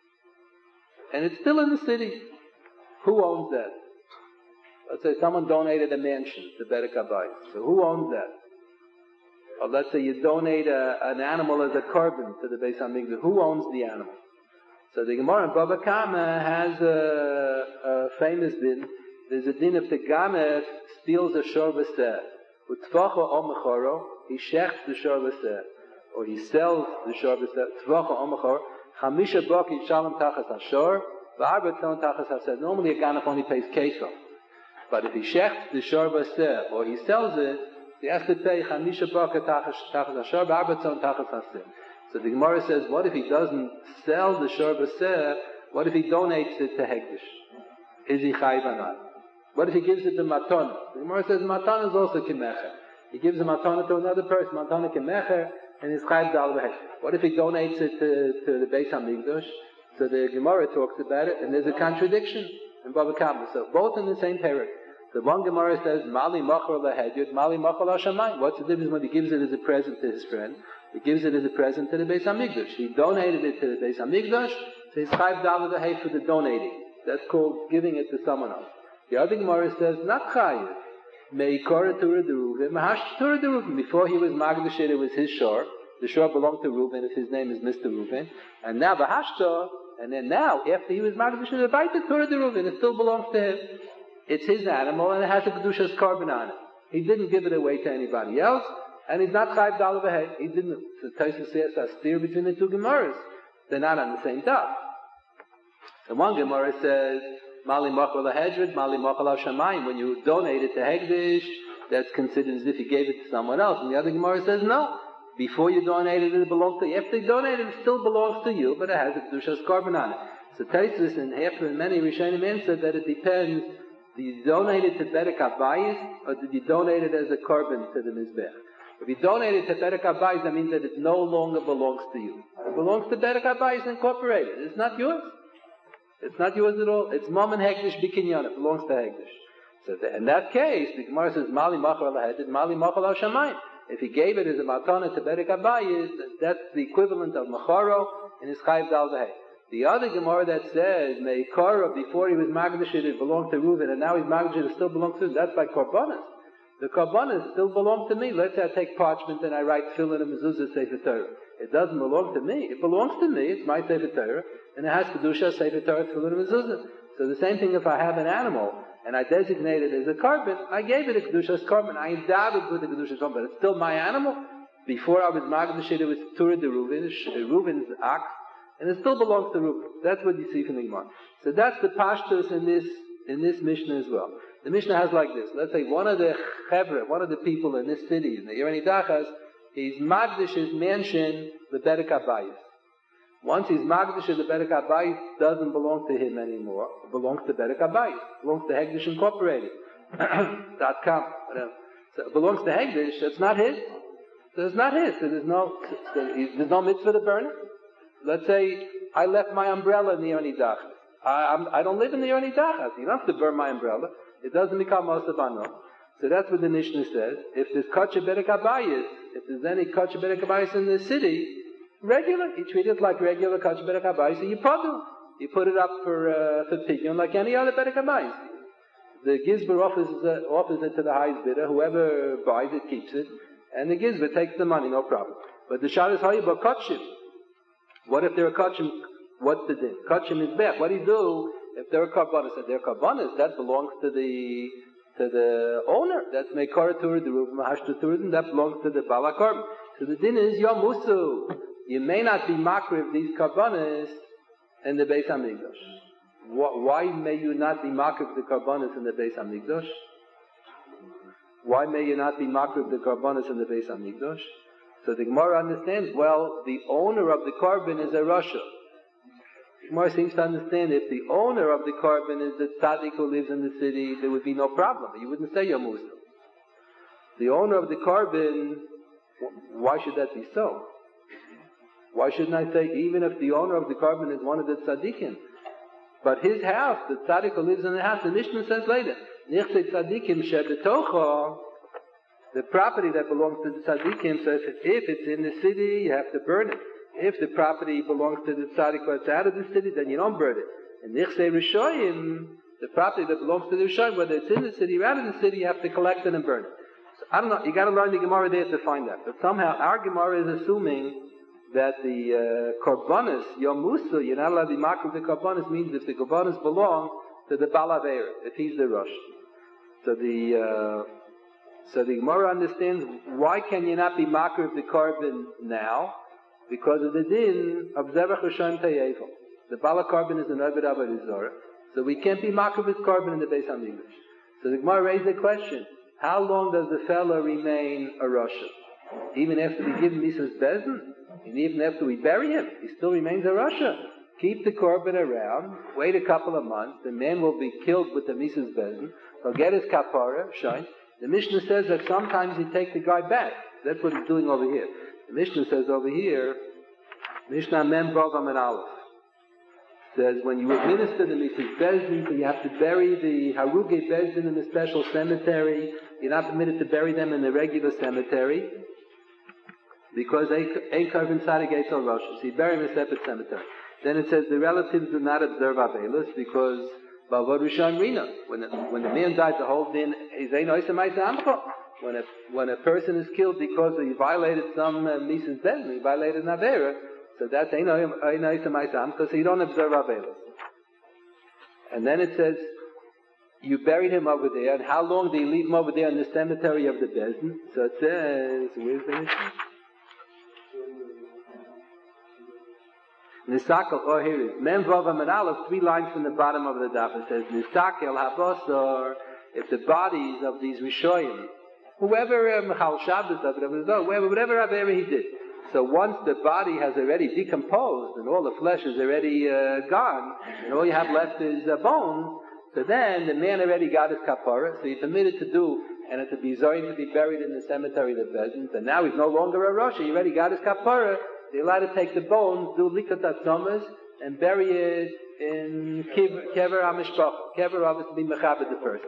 and it's still in the city. Who owns that? Let's say someone donated a mansion to Bedek HaBayis. So who owns that? Or let's say you donate a, an animal as a korban to the Beis HaMikdash. Who owns the animal? So the Gemara in Baba Kama has a, a famous din. There's a din if the Gameh steals a shor v'seh, u'tvacha o mechoro, he shechts the shor v'seh, or he sells the shor v'seh, tvacha o mechoro, chamisha baki shalom tachas hashor, v'arba tzon tachas haseh. Normally a Gameh only pays keso, but if he shechts the shor v'seh, or he sells it, he has to pay chamisha baki tachas hashor, v'arba tzon tachas haseh. So the Gemara says, what if he doesn't sell the shor v'seh? What if he donates it to Hekdesh? Is he chayiv or not? What if he gives it to matana? The Gemara says matana is also kimecher. He gives a matana to another person, matana kimecher, and his chayiv dal v'hek. What if he donates it to, to the Beis HaMikdash? So the Gemara talks about it, and there's a contradiction in Baba Kama. So both in the same parak. The one Gemara says mali machor lahedyot, mali machor lashamayim. What's the difference when he gives it as a present to his friend? He gives it as a present to the Beis HaMikdash. He donated it to the Beis HaMikdash, so his chayiv dal v'hek for the donating. That's called giving it to someone else. The other Gemara says, not chayiv. Meikora Torah de Reuven, Mahash Torah de Reuven. Before he was Magdash, it was his shor. The shor belonged to Reuven, if his name is Mister Reuven. And now Bahashta, and then now, after he was Magdash, it by the Torah de Reuven, it still belongs to him. It's his animal, and it has a Kedushas carbon on it. He didn't give it away to anybody else. and he's not chayv dal v'hei. He didn't. So Tosfos says a steer between the two Gemaras. They're not on the same daf. So one Gemara says, Mali machal lahedrid, Mali machal al-shamayim. When you donate it to Hegdish, that's considered as if you gave it to someone else. And the other Gemara says, no. Before you donated it, it belonged to you. After you donated it, it still belongs to you, but it has a Kedushas Korban on it. So Tosfos and after many Rishonim answered that it depends, did you donate it to Bedek Habayis, or did you donate it as a Korban to the Mizbech? If you donate it to Bedek Habayis, that means that it no longer belongs to you. It belongs to Bedek Habayis Incorporated. It's not yours. It's not yours at all. It's Mom and Hegdish Bikinyan. It belongs to Hegdish. So the, in that case, the Gemara says, Mali machal al-hedid, Mali machal al-shamayim. If he gave it as a matana to Bedek Habayis, that's the equivalent of Macharo in his Chayv Dal V'hei. The other Gemara that says, Meikara, before he was Magdash, it belonged to Reuven, and now he's Magdash, it still belongs to him. That's by Korbanos. The Korbanos still belong to me. Let's say I take parchment and I write Tefillin and Mezuzah Sefer Torah. It doesn't belong to me. It belongs to me. It's my Sefer Torah, and it has Kedusha, Sefer Torah, Tefillin, and Mezuzah. So the same thing if I have an animal, and I designate it as a carbon, I gave it a Kedusha's carbon. I endowed it with a Kedusha's carbon, but it's still my animal. Before I was Magdash, it was Torah de Reuven, Reuven's ox, and it still belongs to Reuven. That's what you see from the Gemara. So that's the pashtus in this in this Mishnah as well. The Mishnah has like this. Let's say one of the chevra, one of the people in this city, in the Irani Dachas, he's Magdash his mansion, the Bedek Habayis. Once he's Magdash, the Bedek Habayis doesn't belong to him anymore. It belongs to Bedek Habayis. It belongs to Hegdish Incorporated. Dot com. So it belongs to Hegdish. It's not his. So it's not his. So there's no, so there's no mitzvah to burn it. Let's say I left my umbrella in the Irani Dachas. I, I'm, I don't live in the Irani Dachas. You don't have to burn my umbrella. It doesn't become Osabano. So that's what the Mishnah says. If there's Kacha Bedek Habayis, if there's any Kacha Bedek Habayis in the city, regular, you treat it like regular Kacha Bedek Habayis, so you padu. You put it up for uh, for pidyon like any other Bedek Habayis. The Gizber offers, uh, offers it to the highest bidder. Whoever buys it keeps it, and the Gizber takes the money, no problem. But the Shad is Hayiba Kachim. What if they're a Kachim? What's the din? Kachim is back. What do you do if they're a Karbanis? If they're Karbanis, that belongs to the to the owner. That's Meikara Turud, the Ruv Mahashta Turud, that belongs to the Bala Karban. So the din is Yom Musu. You may not be makriv of these Karbanis in the Beis HaMikdash. Why may you not be makriv of the Karbanis in the Beis HaMikdash? Why may you not be makriv of the Karbanis in the Beis HaMikdash? So the Gemara understands, well, the owner of the carbon is a Rasha. The Gemara seems to understand if the owner of the carbon is the tzaddik who lives in the city, there would be no problem. You wouldn't say Yom Musa. The owner of the carbon, why should that be so? Why shouldn't I say, even if the owner of the carbon is one of the tzaddikim, but his house, the tzaddik who lives in the house, the Mishnah says later, Nichse tzaddikim shebetocha, the property that belongs to the tzaddikim, so if, it, if it's in the city, you have to burn it. If the property belongs to the tzaddik but it's out of the city, then you don't burn it. And Nichse rishoyim, the property that belongs to the rishoyim, whether it's in the city or out of the city, you have to collect it and burn it. So I don't know, you got to learn the Gemara there to find that. But somehow our Gemara is assuming that the uh, Korbanis, Yom Musa, you're not allowed to be makriv the Korbanis, means if the Korbanis belong to the Balaveir, if he's the Rosh. So the uh, so the Gemara understands why can you not be makriv the Korban now? Because of the din of Zevach Hashem Tayevel. The Bala Korban is an Obed Avodah Zarah, so we can't be makriv his Korban in the Beis HaMikdash. So the Gemara raised the question: how long does the fellow remain a Rasha? Even after we give him Mises Bezdin? And even after we bury him, he still remains a Rasha. Keep the Korban around, wait a couple of months, the man will be killed with the Mises Bezdin, he'll get his kapara, shine. The Mishnah says that sometimes he takes the guy back. That's what he's doing over here. The Mishnah says over here, Mishnah Mem Vavam and Aleph, says when you administer the Mises Bezdin, so you have to bury the Haruge Bezdin in a special cemetery. You're not permitted to bury them in the regular cemetery, because Ein Karvin Tzaddik Eitzel Rosh. So you bury him in a separate cemetery. Then it says the relatives do not observe Avelis because Bavod Rishon Rina. When the, when the man died, the whole din is Ein Oisem Amcha. When a when a person is killed because he violated some uh, Mises Bezdin, he violated an Avera, so that's Ein Oisem Amcha, so you don't observe Avelis. And then it says you buried him over there, and how long do you leave him over there in the cemetery of the Bezdin? So it says, where's the issue? Nisakel, oh here it is. Mem Vav Amid Aleph, three lines from the bottom of the daf. It says, Nisakel Habosor, if the bodies of these Rishoyim, whoever, Michal Shabbos, whoever, whatever Avera he did. So once the body has already decomposed, and all the flesh is already uh, gone, and all you have left is uh, bones, so then the man already got his kapara, so he's permitted to do, and to be zoyin to be buried in the cemetery of the Bezdin, and now he's no longer a Rosh, he already got his kapara. They're allowed to take the bones, do likat atzomas, and bury it in kever hamishpach. Kever obviously mechabed the person.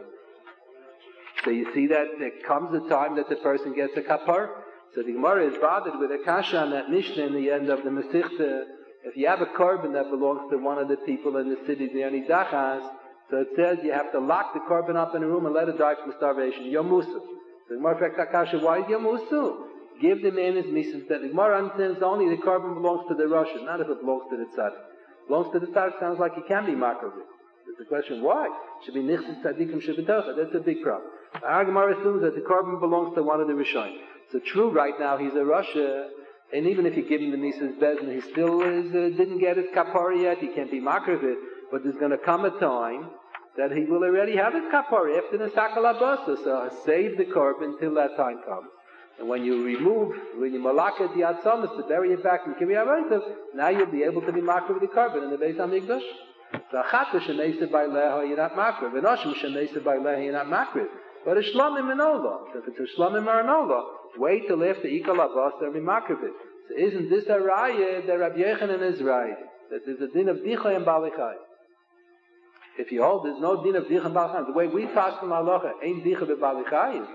So you see that there comes a time that the person gets a kapar. So the Gemara is bothered with a kasha on that Mishnah in the end of the Masechta. If you have a korban that belongs to one of the people in the city, the Nidachas, so it says you have to lock the korban up in a room and let it die from starvation. Yomusu. So the Gemara asks kasha, why is Yomusu? Give the man his mitzvahs. That the Gemara understands only the korban belongs to the Russian, not if it belongs to the tzaddik. Belongs to the tzaddik sounds like he can be makar. It's the question why? Should be nichsis tzaddikim shebetocha. That's a big problem. Our Gemara assumes that the korban belongs to one of the Rishonim. So true, right now he's a Russia, and even if you give him the mitzvahs bezin, he still is, uh, didn't get his kapara yet. He can't be makar of it. But there's going to come a time that he will already have his kapara after the sakal abasa. So save the korban till that time comes. And when you remove, when you malaka the atzamas to bury it back in Kiryat Arba, now you'll be able to be makar with the korban in the Beis Hamikdash. So achata shemeisa by leha, you're not makar. V'noshim shemeisa by leha, you're not makar. But a shlamim and ola. So if it's a shlamim or an ola, wait till after ikal abasa and be makar it. So isn't this a raya that Rabbi Yechanan is right? That there's a din of dicha and balichai. If you hold there's no din of dicha and balichai, the way we pass from halacha ain't dicha be balichai.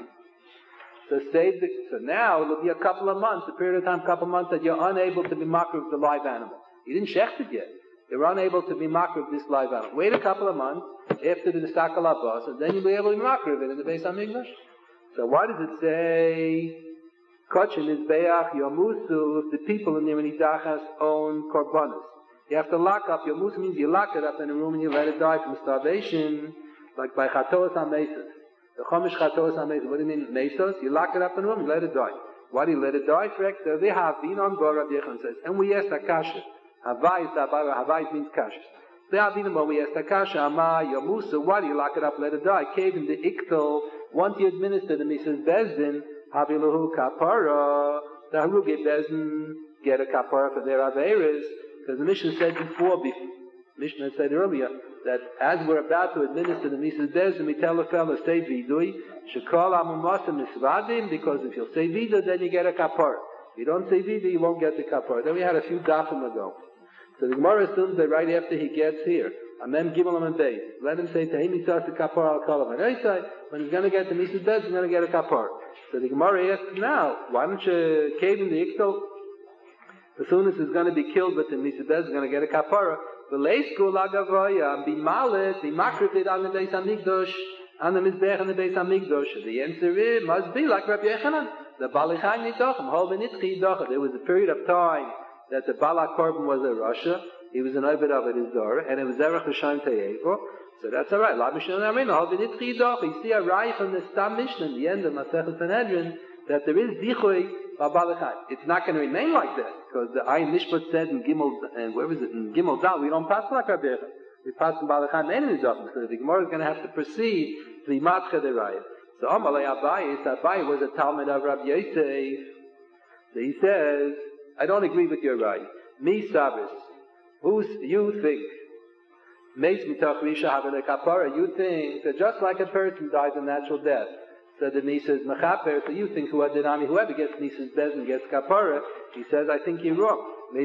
So save the, so now it'll be a couple of months, a period of time, a couple of months that you're unable to be makar of the live animal. You didn't shecht it yet. You're unable to be makar of this live animal. Wait a couple of months after the sakal abbas, and then you'll be able to be makar of it in the Beis Hamikdash. So why does it say kochin is beach yomusu if the people in the Nidachas own korbanos? You have to lock up. Yomusu means you lock it up in a room and you let it die from starvation, like by chatos hamesas. The Chomish Chatos HaMesos. What do you mean, Mesos? You lock it up in a room, you let it die. Why do you let it die? Correct? So they have been on board, Rabbi Yechon says. And we asked Akasha. Havai is Havai, Havai means Kasha. They have been on board, we asked Akasha, Ama, Yomusa, why do you lock it up, let it die? Cave in the Iktel, once you administer the Missus Bezdin, Havilahu Kapara, the Haruge Bezdin get a Kapara for their Averas, because the Mishnah said before, before Mishnah said earlier, that as we're about to administer the Missus Bezdin, we tell a fellow, say vidui, shekol amumasa misvadim, because if you'll say vidu, then you get a kapar. If you don't say vidu, you won't get the kapar. Then we had a few dafim ago. So the Gemara assumes that right after he gets here, amem gimel and beis, let him say, tehim mitzvah the kapar al kolam. And I say, when he's going to get the Missus Bezdin, he's going to get a kapar. So the Gemara asks now, why don't you cave in the iktel? As soon as he's going to be killed, but the Missus Bezdin is going to get a kapara. V'leisku lagavoya, be malet, be makrivit on the Beis Hamikdash, on the Mizbech and the Beis Hamikdash. The answer is, must be like Rabbi Yechanan. The Balichai Nidochem, Hol Benitchi Yidochem. There was a period of time that the Balak Korban was a Russia, he was an Ovid of his daughter, and it was Zerach L'Shaim Te'evo. So that's alright. La Mishnah Amrina, Hol Benitchi Yidochem. You see a Rai from the Stam Mishnah in the end of Masechet Sanhedrin, that there is Dichui, it's not going to remain like that, because the Ayin Mishpat said in Gimel, and where is it, in Gimel Dal, we don't pass like Rabbi Yechanan. We pass in Balachai and in Zochem, so the Gemara is going to have to proceed to the Matcha de Raya. So Amalei Abaye, Abaye was a Talmud of Rabbi Yosef. So he says, I don't agree with your Raya. Me Sabis, who's, you think, Meis Mitoch Risha Havele Kapara, you think that just like a person dies a natural death, so the Nisa is Mechaper, so you think whoever, whoever gets Nisa's Bezin gets Kapara. He says, I think you're wrong.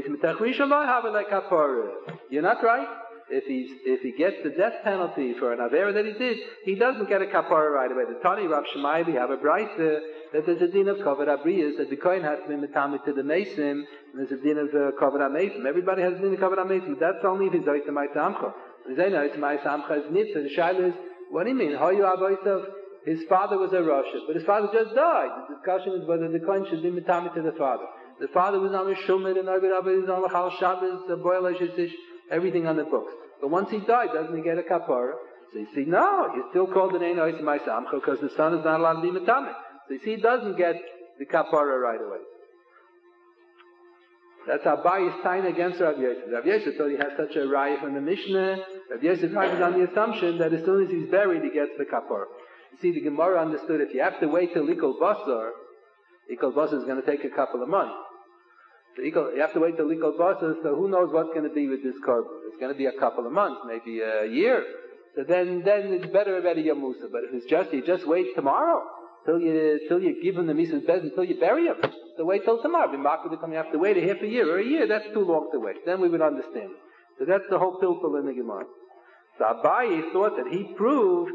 You're not right. If he's if he gets the death penalty for an Avera that he did, he doesn't get a Kapara right away. The Tani Rav Shemai, we have a Brisa that there's a din of Kavod Abriyas, that the Kohen has to be Metami to the Mason, and there's a din of uh, Kavod HaMesim. Everybody has a din of Kavod HaMesim, but that's only if he's Zoyta Mai Samcha. If he's Zoyta Mai Samcha is Nitza. The Shaila is, what do you mean? How you Avoisav? His father was a Rosh, but his father just died. The discussion is whether the Kohen should be Metami to the father. The father was on a Shumid, and Ovid Abba was on a Chal Shabbos, a Boil Eshetish, everything on the books. But once he died, doesn't he get a Kapara? So you see, no, he's still called an Ein Ois Ma'asamcha because the son is not allowed to be Metame. So you see, he doesn't get the kapara right away. That's Abayi's time against Rav Yosef. Rav Yosef thought he had such a raya from the Mishnah. Rav Yosef is on the assumption that as soon as he's buried, he gets the kapara. You see, the Gemara understood if you have to wait till Ikol Basar, Ikol Basar is going to take a couple of months. So you have to wait till Ikol Basar, so who knows what's going to be with this korban? It's going to be a couple of months, maybe a year. So then, then it's better already Yamusa. But if it's just, you just wait tomorrow, till you, till you give him the Mises Bez, until you bury him. So wait till tomorrow. You have to wait a half a year or a year. That's too long to wait. Then we would understand. So that's the whole pilpul in the Gemara. So Abaye thought that he proved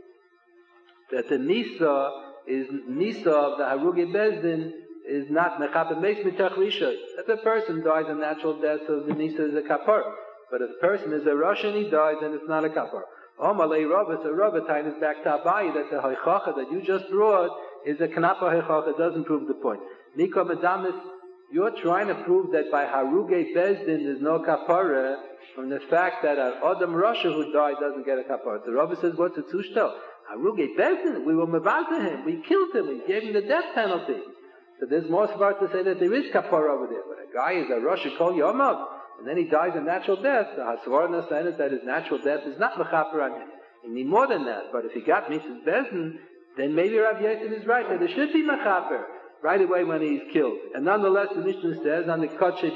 that the Nisa is, Nisa of the Haruge Bezdin is not Mechapah Meis Mitach Rishon. If a person dies a natural death, so the Nisa is a kapar. But if a person is a Rosh and he dies, then it's not a kapar. Omalei Rabba, so Rabba time is back to Abaye that the Haichacha that you just brought is a Knapa Haichacha. It doesn't prove the point. Nika Madamis, you're trying to prove that by Haruge Bezdin there's no kapara from the fact that an Adam Rasha who died doesn't get a kapara. So Rabbi says, what's a Tushtel? Haruge Bezdin, we were Mavata him, we killed him, we gave him the death penalty. So there's more smart to say that there is kapara over there. But a guy is a Rasha Kol Yomov, and then he dies a natural death. The Hasvarna says that his natural death is not Mechaper on him. You need more than that. But if he got Mitzvah Bezdin, then maybe Rav Yosef is right, that there should be Mechaper right away when he's killed. And nonetheless, the Mishnah says on the Kachim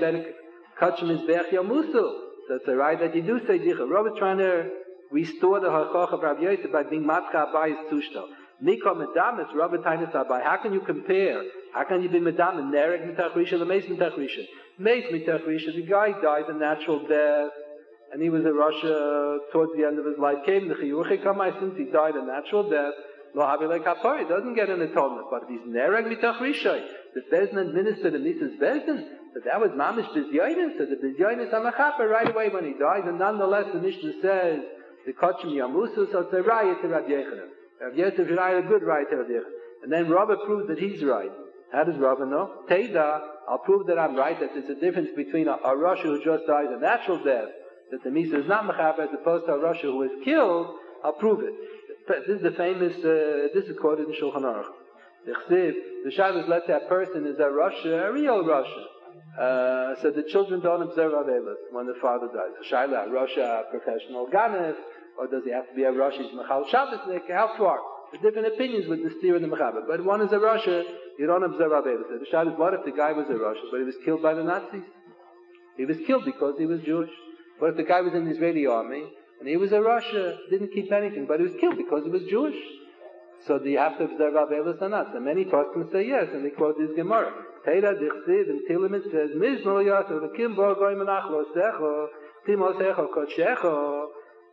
Mizbech Yamusu. So it's a right that you do say Dicha. Rabbi trying to restore the Hachach of Rav Yosef by being Matzcha Abayi's Tushto. Miko Medamis, Rabbi Tainus Abayi. How can you compare? How can you be Medamis? Nerek Mitach Rishon, the Meis Mitach Rishon. Meis Mitach Rishon, the guy died a natural death, and he was a Rasha towards the end of his life. Came the Chiyuchi Kamai, since he died a natural death. Lo Havilei Kapari doesn't get an atonement, but if he's Nereg Mitach Rishon, the Bezdin administered the Mises Bezdin, so that was Mamish Bizyonis, so the Bizyonis Amachaper right away when he dies, and nonetheless the Mishnah says, the Kachim Yamusu, so it's a riot to Rav Yechanan. Rav Yosef is a good riot to Rav Yechanan. And then Rabba proved that he's right. How does Rabba know? Teda, I'll prove that I'm right, that there's a difference between a, a Rasha who just dies a natural death, that the Misa is not Mechaper, as opposed to a Rasha who is killed. I'll prove it. This is the famous, uh, this is quoted in Shulchan Aruch. The the Shabbos, let's say a person is a Rasha, a real Rasha. Uh, so the children don't observe Avelis when the father dies. A Shaila, a Rasha, a professional Ganef, or does he have to be a Rasha, he's Mechal Shabbos, how far? There's different opinions with the steer and the Mechaber. But one is a Rasha, you don't observe Avelis. The Shabbos, what if the guy was a Rasha, but he was killed by the Nazis? He was killed because he was Jewish. What if the guy was in the Israeli army, and he was a Rasha, didn't keep anything, but he was killed because he was Jewish. So do you have to observe Avelis or not? So many Poskim say yes, and they quote this Gemara. Teira dichsiv, and Tilim it says, Mizmor Yasser, the Kim Bo Goy Menachlo Secho, Timos Echo Kodshecho.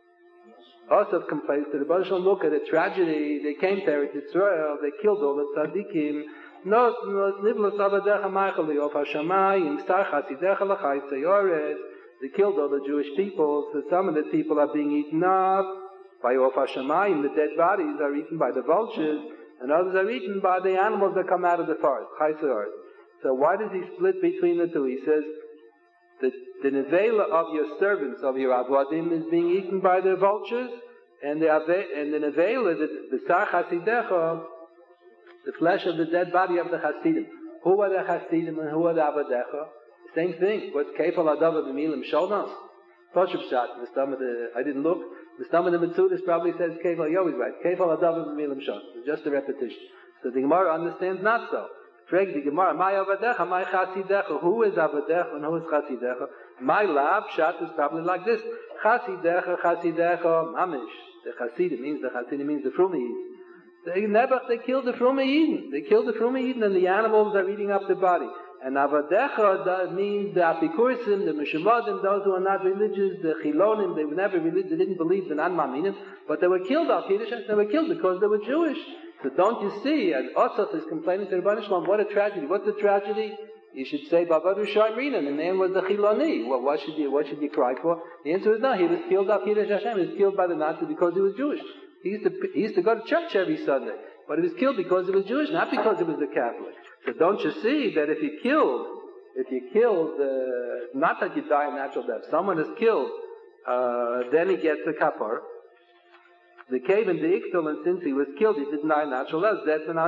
Also complains to the Baruch look at the tragedy, they came there to Israel, they killed all the tzaddikim. No, no, Nivlos Avadecha Maichali, of Hashamayim, Star Chasidecha Lachai Sayores. They killed all the Jewish people, so some of the people are being eaten up by Of Hashamayim, the dead bodies are eaten by the vultures, and others are eaten by the animals that come out of the forest, Chaysorot. So why does he split between the two? He says, the, the nevela of your servants, of your avodim, is being eaten by the vultures, and the, and the nevela, the, the Sar Chasidecha, the flesh of the dead body of the Hasidim. Who are the Hasidim and who are the Avadecha? Same thing. What's Kefal Adava B'milim Sholnos? Toshuv Shat. I didn't look. The stomach of the Metzudas probably says Kefal. You're always right. Kefal Adava B'milim Sholnos. It's just a repetition. So the Gemara understands not so. Frag the Gemara. My Avadecha, my Chasidecha. Who is Avadecha and who is Chasidecha? My lab Shat is probably like this. Chasidecha, Chasidecha, Mamish. The Chasidim means the Chasidim means the Frumiyid. They never, they killed the Frumiyid. They killed the Frumiyid and the animals are eating up the body. And Avadecha, that means the Apikursim, the Mishumadim, those who are not religious, the Chilonim, they were never religious, they didn't believe the Anmaminim, but they were killed, Al-Kiddush, they were killed because they were Jewish. So don't you see, and Osaf is complaining to the Rebbeinu Shalom, what a tragedy. What's the tragedy? You should say, Bavadu Shaimrin, and the name was the Chiloni. Well, what should you, what should you cry for? The answer is no, he was killed, Al-Kiddush Hashem, he was killed by the Nazis because he was Jewish. He used to, he used to go to church every Sunday, but he was killed because he was Jewish, not because he was a Catholic. So don't you see that if you killed, if you killed, uh, not that you die a natural death, someone is killed, uh, then he gets the kapar. The cave and the iktel, and since he was killed, he didn't die natural death. And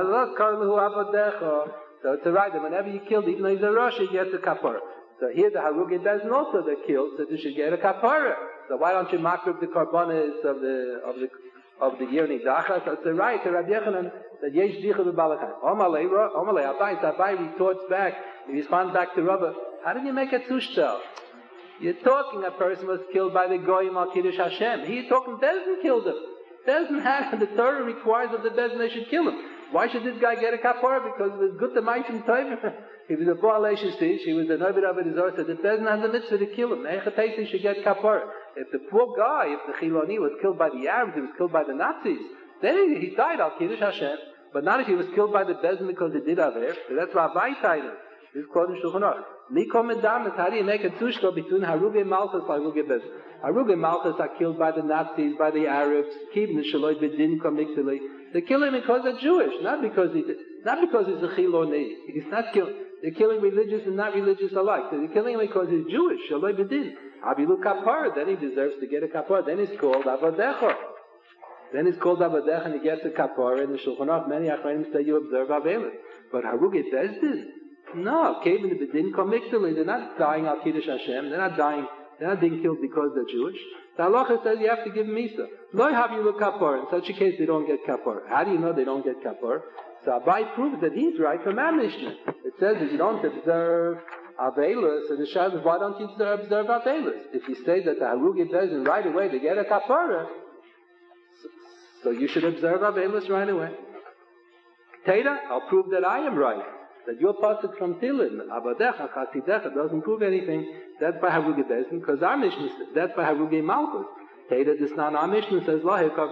so it's a right that whenever you killed, even though he's a Rosh, he gets a kapara. So here the Harugi doesn't also they're killed, so they should get a kapara. So why don't you makrib the karbonis of the of the of the Yirni Dacha? So it's a right to Rabbi Yechanan that yesh dicha b'balachai. Omalei Omalei Abai Abai retorts back. He responds back to Rabbi. How did you make a tushtel? You're talking a person was killed by the Goyim al Kiddush Hashem. He's talking Bezdin killed him. Bezdin had the Torah requires of the Bezdin they should kill him. Why should this guy get a kapara? Because it was good to Maitim Toivim. He was a Baal Eshistish, he was a Novid Avedizor, so the Bezdin has a mitzvah to kill him. Echatesi should get kapara. If the poor guy, if the Chiloni was killed by the Arabs, he was killed by the Nazis, then he, he died al Kiddush Hashem. But not if he was killed by the Bezdin because he did Aver. So that's why Abai Taina. This is called in Shulchan Aruch. Likom Edamet, how do you make a tushka between Haruge Malchus and Haruge Bezdin? Haruge Malchus are killed by the Nazis, by the Arabs. Kibn Shaloi Bedin Komiktili. They kill him because they're Jewish, not because he, not because he's a Chiloni. He's not killing. They're killing religious and not religious alike. They're killing him because he's Jewish. Shaloi Bedin. Abilu Kapar. Then he deserves to get a Kapar. Then he's called Avadecha. Then he's called Avadecha and he gets a Kapar. In the Shulchan Aruch, many Achronim say you observe Avelis. But Haruge Bezdin. No, came in the Bedin Komiktili. They're not dying al Kiddush Hashem. They're not dying. They're not being killed because they're Jewish. The halacha says you have to give Misa. Lo have you look kapar. In such a case, they don't get kapar. How do you know they don't get kapar? So Abai proves that he's right from our Mishnah. It says that you don't observe Avelis, and the Shah says, why don't you observe Avelis? If you say that the Harugi Bezdin right away they get a kapara, so, so you should observe Avelis right away. Teda, I'll prove that I am right. That your pasuk from Tilin, Abadecha, Chasidecha, doesn't prove anything. That's by Harugi Bezdin, because our Mishnah says, that's by Harugi Malchus. Teda, this not our Mishnah says,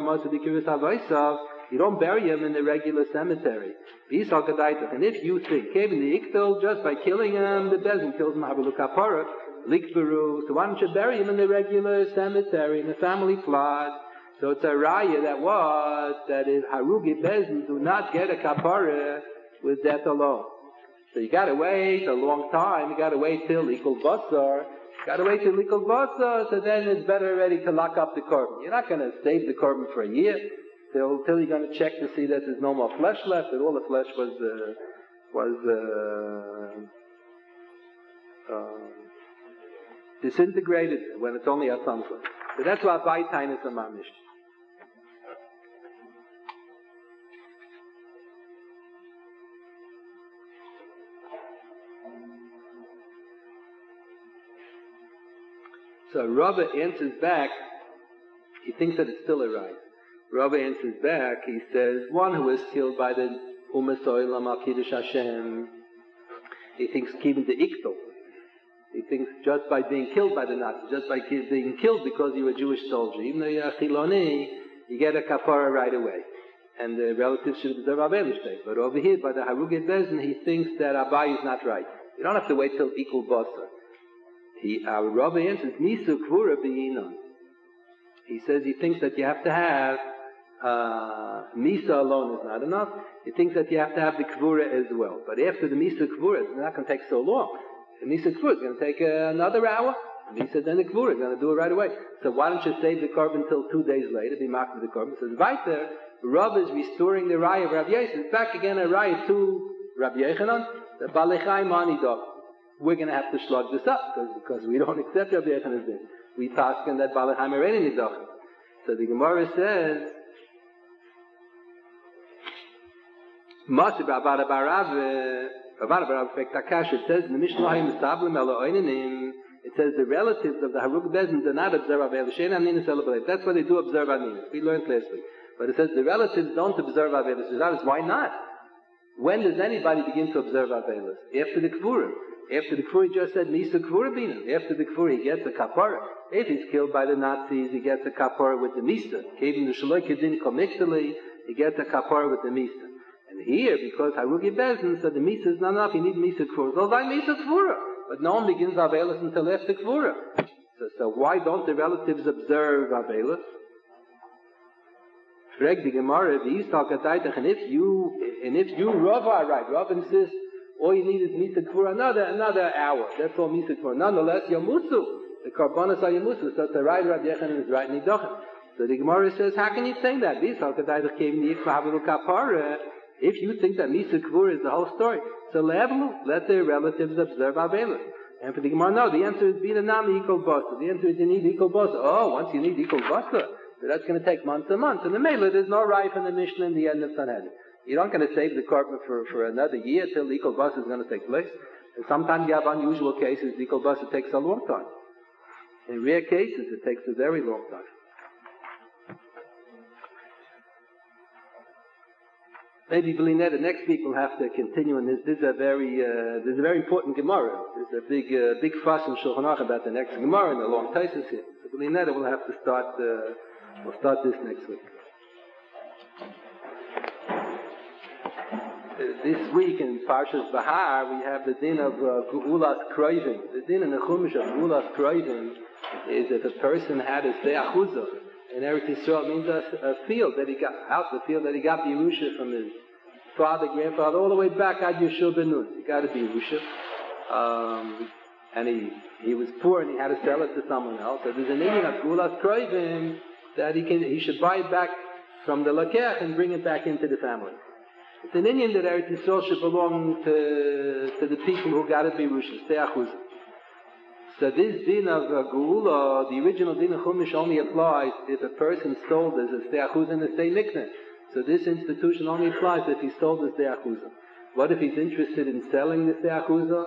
you don't bury him in the regular cemetery. And if you think, Kevin the Iktel, just by killing him, the Bezdin kills him, Habalu Kapara, Likberu, so why don't you bury him in the regular cemetery, in the family plot? So it's a raya that was, that if Harugi Bezdin do not get a Kapara with death alone. So you gotta wait a long time. You gotta wait till Likul Basar. You gotta wait till Likul Basar, so then it's better already to lock up the korban. You're not gonna save the korban for a year till till you're gonna check to see that there's no more flesh left, that all the flesh was uh, was uh, uh, disintegrated when it's only a samsa. So that's why Baitain is a mamish. So Rabbi answers back, he thinks that it's still a right. Rabbi answers back, he says, one who was killed by the Umas Oilam al Kiddush Hashem, he thinks keeping the Iktel. He thinks just by being killed by the Nazis, just by being killed because you're a Jewish soldier, even though you're a Chiloni, you get a kapara right away. And the relatives should observe Avelish Day. But over here, by the Harugi Bezdin, he thinks that Abai is not right. You don't have to wait till Ikul Basar. He, our Rabbi answers, Misu Kvura B'yinon. He says he thinks that you have to have, uh, Misa alone is not enough. He thinks that you have to have the Kvura as well. But after the Misa Kvura, it's not going to take so long. The Misa Kvura is going to take uh, another hour. The Misa then the Kvura is going to do it right away. So why don't you save the korban until two days later, be marked with the korban? So right there, Rabbi is restoring the Raya of Rabbi Yosef. Back again a Raya to Rabbi Yechanan, the Balechai Manidah. We're going to have to slug this up because, because we don't accept Rabbi Yechanan's din. We task in that Balachai Mereni Nidach. So the Gemara says, Masib Abada Barav, Abada Barav Fektakash, it says, it says the relatives of the Harug Bezdin do not observe Avelis. That's why they do observe Avelis. We learned last week. But it says the relatives don't observe Avelis. Why not? When does anybody begin to observe Avelis? After the Kvura. After the Kfur, he just said, Misa Kfur Binan. After the Kfur, he gets a kapara. If he's killed by the Nazis, he gets a kapara with the Misa. Even the Shaloi Kedin Komiktali, he gets a kapara with the Misa. And here, because Harugi Bezdin said the Misa is not enough, you need Misa Kfur. So by Misa Kfura. But no one begins Avelis until after Kfura. So, so why don't the relatives observe Avelis? Freg the Gemara, the Yistal Kataitach, and if you, and if you, Rav are right, Rav insists, all you need is Misa Kfura, another, another hour. That's all Misa Kfura. Nonetheless, Yamusu. The Karbanas are Yamusu. So it's a right, Rabbi Yechanan is right, Nidochan. So the Gemara says, how can you say that? If you think that Misa Kvur is the whole story, so let their relatives observe Avela. And for the Gemara, no, the answer is Bina Nami Equal Basa. The answer is you need Equal Basa. Oh, once you need Equal Basa, so that's going to take months and months. And the Mela, there's no right in the Mishnah in the end of Sanhedrin. You're not going to save the korban for, for another year till Equal Basa is going to take place. And sometimes you have unusual cases, Equal Basa takes a long time. In rare cases, it takes a very long time. Maybe Belinetta, next week we'll have to continue on this. This is a very, uh, this is a very important Gemara. There's a big, uh, big fuss in Shulchan Aruch about the next Gemara and the long Taisus here. So Belinetta, we'll have to start, uh, we'll start this next week. Uh, this week in Parshas Bahar, we have the din of uh, Geulas Kroivim. The din in the Chumash of Geulas Kroivim is if a person had a Sdei Achuzah. In Eretz Yisrael means a, a field that he got out, the field that he got the Yerusha from his father, grandfather, all the way back at Yeshua ben Nun. He got it the Yerusha. Um, and he, he was poor and he had to sell it to someone else. So there's an Indian of Geulas Kroivim that he can, he should buy it back from the Lakech and bring it back into the family. It's an Indian that Eretz Yisrael should belong to, to the people who got it the Yerusha, Sdei Achuzah. So this din of uh, Geula, the original din of Chumash only applies if a person stole this as Sdei Achuzah and a Sdei Mikneh. So this institution only applies if he stole the Sdei Achuzah. What if he's interested in selling the Sdei Achuzah?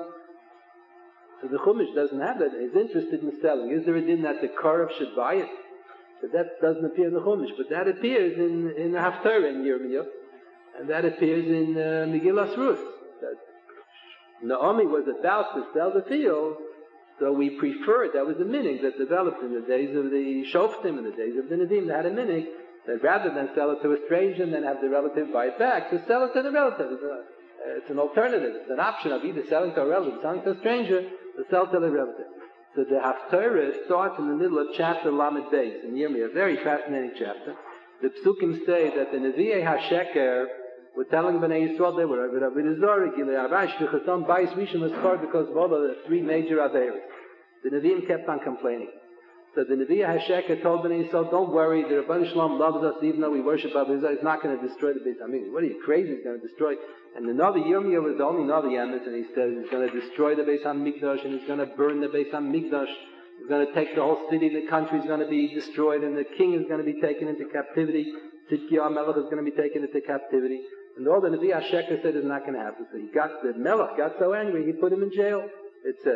So the Chumash doesn't have that. He's interested in selling. Is there a din that the Korav should buy it? So that doesn't appear in the Chumash, but that appears in, in the Haftarah in Yirmiyah, and that appears in uh, Megillas Rus. That Naomi was about to sell the field. So we preferred, that was a minig that developed in the days of the Shoftim, in the days of the Nevi'im, they had a minig, that rather than sell it to a stranger and then have the relative buy it back, to sell it to the relative. It's, a, it's an alternative, it's an option of either selling to a relative, selling to a stranger, to sell to the relative. So the Haftarah starts in the middle of chapter Lamed Beis, in Yirmiyah, a very fascinating chapter. The Psukim say that the Nevi'ei HaSheker were telling Bnei Yisrael they were Rabbi Zora, Gilei Arash, V'chatam, Bais Rishon, L'skar, because of all the three major Averos. The Nevi'im kept on complaining. So the Nevi'ah HaSheker told Bnei Yisrael, don't worry, the Rabban Shalom loves us even though we worship Abba Yisrael. He's not going to destroy the Beis Hamikdash. What are you, crazy? He's going to destroy. And the Navi Yirmiyah was the only Navi Emes, and he says he's going to destroy the Beis Hamikdash, and he's going to burn the Beis Hamikdash. He's going to take the whole city, the country is going to be destroyed, and the king is going to be taken into captivity. Tzidkiyahu Melech is going to be taken into captivity. And all the Nevi'ah HaSheker said is not going to happen. So he got, the Melech got so angry, he put him in jail, it says.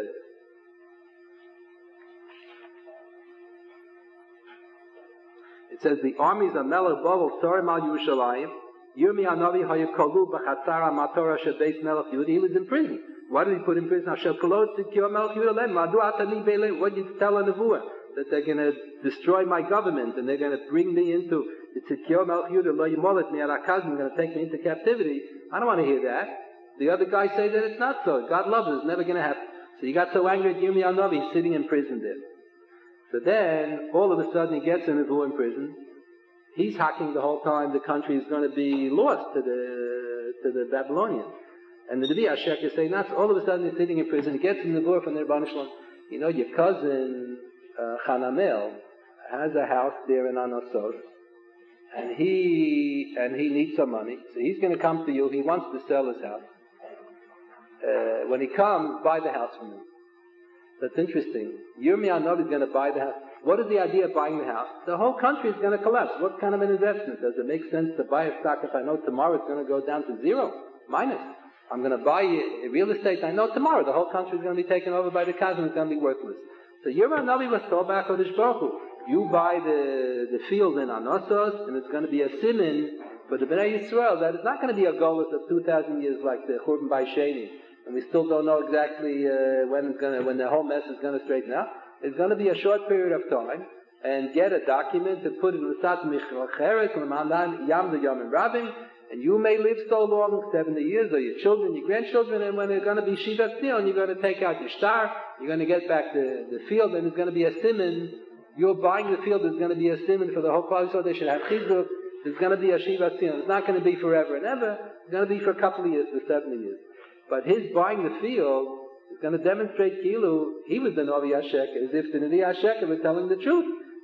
It says the armies of Melech Bavel Sorim al Yerushalayim. Yirmiyah Hanavi Hayakalu B'Chatzara Matorah Shebeis Melech Yehuda. He was in prison. Why did he put him in prison? What did you tell a nevuah? That they're going to destroy my government and they're going to bring me into the Tzidkiyahu Melech Yehuda Lo Yimolet Me Arakazim, going to take me into captivity. I don't want to hear that. The other guys say that it's not so. God loves us. It's never going to happen. So he got so angry at Yirmiyah Hanavi, he's sitting in prison there. So then, all of a sudden, he gets in in prison. He's hacking the whole time. The country is going to be lost to the to the Babylonians. And the Nevi'ah HaSheker say, not. All of a sudden, he's sitting in prison. He gets in the door from the Rebbeinu Shalom. You know, your cousin uh, Hanamel has a house there in Anosos, and he and he needs some money. So he's going to come to you. He wants to sell his house. Uh, when he comes, buy the house from him. That's interesting. Yirmiyah Hanavi is going to buy the house. What is the idea of buying the house? The whole country is going to collapse. What kind of an investment? Does it make sense to buy a stock if I know tomorrow it's going to go down to zero? Minus. I'm going to buy real estate. I know tomorrow the whole country is going to be taken over by the Kazan. It's going to be worthless. So Yirmiyah Hanavi was told by HaKadosh Baruch Hu, you buy the, the field in Anosos, and it's going to be a simin for the Bnei Yisrael that it's not going to be a golus of two thousand years like the Churban Bai Sheni. And we still don't know exactly uh, when it's gonna, when the whole mess is going to straighten out. It's going to be a short period of time, and get a document and put it in the Sat Michel Yam the Yom and Rabim, and you may live so long, seventy years, or your children, your grandchildren, and when it's going to be Shiva Tzion, you're going to take out your star, you're going to get back the, the field, and it's going to be a siman. You're buying the field, it's going to be a siman for the whole class, so they should have chizuk. It's going to be a Shiva Tzion. It's not going to be forever and ever. It's going to be for a couple of years, for seventy years. But his buying the field is going to demonstrate Kilu, he was the Navi HaSheker, as if the Navi HaSheker was telling the truth.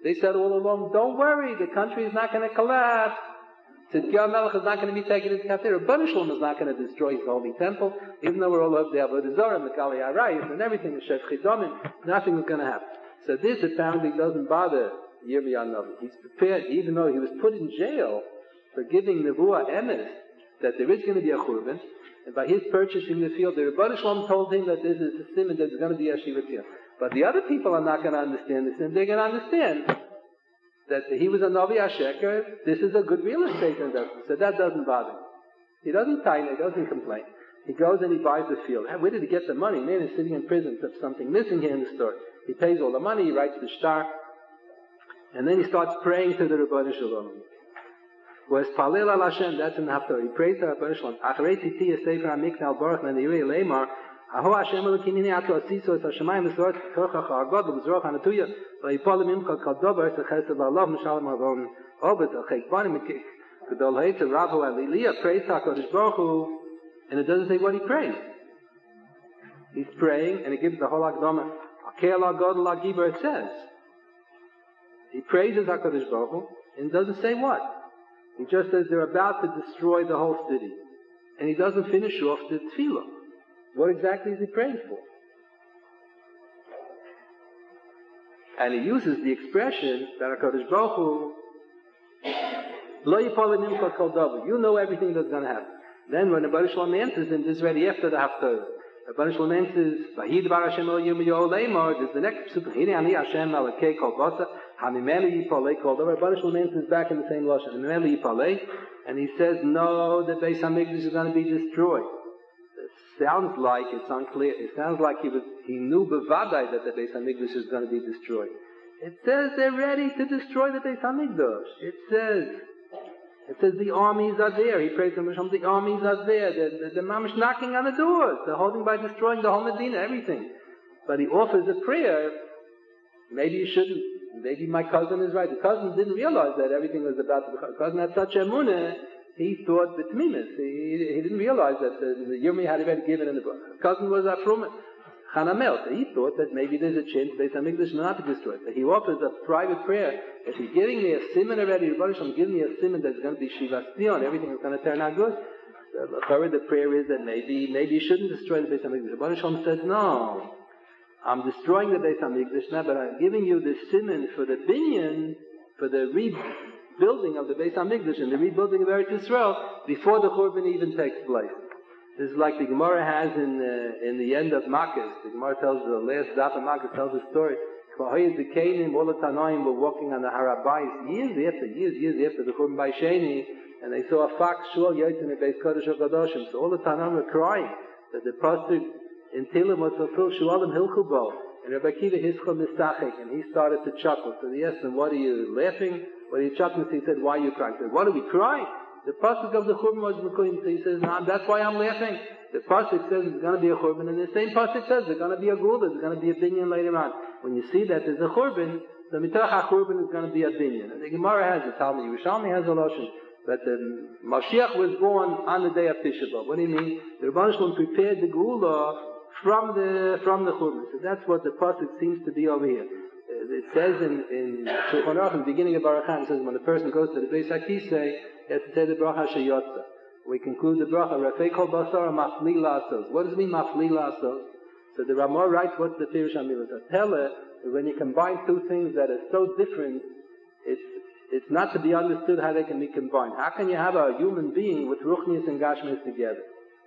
They said all along, don't worry, the country is not going to collapse. Tzidkiyahu Melech is not going to be taken into captivity. Rebbeinu Shalom is not going to destroy his holy temple, even though we're all over the Avodah Zarah, Megali Arayis, and everything, the Shef Chidomim, nothing is going to happen. So this apparently doesn't bother Yirmiyah Navi. He's prepared, even though he was put in jail for giving Nevuah Emes, that there is going to be a Churban, and by his purchasing the field, the Rebbeinu Shalom told him that this is a simon that there's going to be a Shiva Tziyah. But the other people are not going to understand this, and they're going to understand that he was a Navi Asheker, this is a good real estate investment. So that doesn't bother him. He doesn't tine, he doesn't complain. He goes and he buys the field. Where did he get the money? Man is sitting in prison, there's something missing here in the story. He pays all the money, he writes the shtar, and then he starts praying to the Rebbeinu Shalom. Whereas Palel al Hashem, that's in the Haftarah. He prays to the Rebbeinu Shalom. Achrei titi Sefer HaMiknal Baruch Men Yirei Leimar, Aho Hashem Elokim Hine Ato Asiso Es HaShemayim V'Sorot Korcha Cha'agod V'Zroch HaNatuya V'Yipol Mimcha Kol Dober Es HaChesed V'Alov M'Shalom Avon Obet Achek Banim Gedol Heitz Ravo and Liliyah prays to HaKadosh Baruch Hu, and it doesn't say what he prays. He's praying and he gives the whole Akdama. Akel HaGodol HaGiber, it says. He praises HaKadosh Baruch Hu and it doesn't say what. He just says they're about to destroy the whole city. And he doesn't finish off the tefillah. What exactly is he praying for? And he uses the expression that HaKadosh Baruch Hu, Lo yipol nimcha kol davar. You know everything that's going to happen. Then when the Rebbeinu Shalom answers him, this is already after the Haftarah. The Rebbeinu Shalom answers, Vahid bar Hashem el yirmiyahu leimor. This is the next psukim. Hine ani Hashem alakei kol basa. Hamimelu yipolei kol davar. Rebbeinu Shalom answers back in the same lashon. Hamimelu yipolei. And he says, no, the Beis HaMikdash is going to be destroyed. It sounds like it's unclear. It sounds like he was he knew bevadai that the Beis HaMikdash is going to be destroyed. It says they're ready to destroy the Beis HaMikdash. It says, it says the armies are there. He prays to Hashem, the armies are there. The, the, the mamish knocking on the doors. They're holding by destroying the whole Medina, everything. But he offers a prayer. Maybe you shouldn't. Maybe my cousin is right. The cousin didn't realize that everything was about to be. The cousin had such a emunah. He thought the Tmimis. He, he didn't realize that the, the Yirmi had already given in the book. The cousin was a from Chanamel. So he thought that maybe there's a chance Beis HaMikdash not to be destroyed. So he offers a private prayer. If he's giving me a simon already, Rebbeinu Shalom giving me a simon that's going to be Shivas Tzion, everything is going to turn out good. So the prayer is that maybe maybe you shouldn't destroy the Beis HaMikdash. Rebbeinu Shalom said, no, I'm destroying the Beis HaMikdash now, but I'm giving you the simon for the binyan, for the rebuilding of the Beis HaMikdash and the rebuilding of Eretz Yisrael before the Churban even takes place. This is like the Gemara has in uh, in the end of Makkos. The Gemara tells the last daf of Makkos tells the story. All the Tanoim were walking on the Harabais years after, years, years after the Churban by Sheni, and they saw a fox shul yotzim in Beis Kodesh HaKadoshim. So all the Tanoim were crying that the pasuk in Tehillim was fulfilled. Shualim hilchu bo, and Rabbi Akiva hischol misachik, and he started to chuckle. So they asked him, "What are you laughing? What are you chuckling?" So he said, "Why are you crying?" He said, "What are we crying? The pasuk of the Churban was Mekuyim." So he says, "No, that's why I'm laughing. The pasuk says it's going to be a Churban, and the same pasuk says there's going to be a Gula, there's going to be a binyan later on. When you see that there's a Churban, the Mitach HaChurban is going to be a binyan." And the Gemara has it, Talmud Yerushalmi has a lotion, but the Mashiach was born on the day of Tisha B'Av. What do you mean? The Rebbeinu Shalom prepared the Gula from the from the Churban. So that's what the pasuk seems to be over here. It says in in Shulchan Aruch, in the beginning of Baruch HaMikdash, it says when the person goes to the Beis HaKisei, he has to say the bracha sheyotza. We conclude the bracha, Rafei kol basar mafli lasos. What does it mean, mafli lasos? So the Ramah writes, what's the Pirush HaMilah? So tell her, when you combine two things that are so different, it's it's not to be understood how they can be combined. How can you have a human being with ruchnius and gashmius together?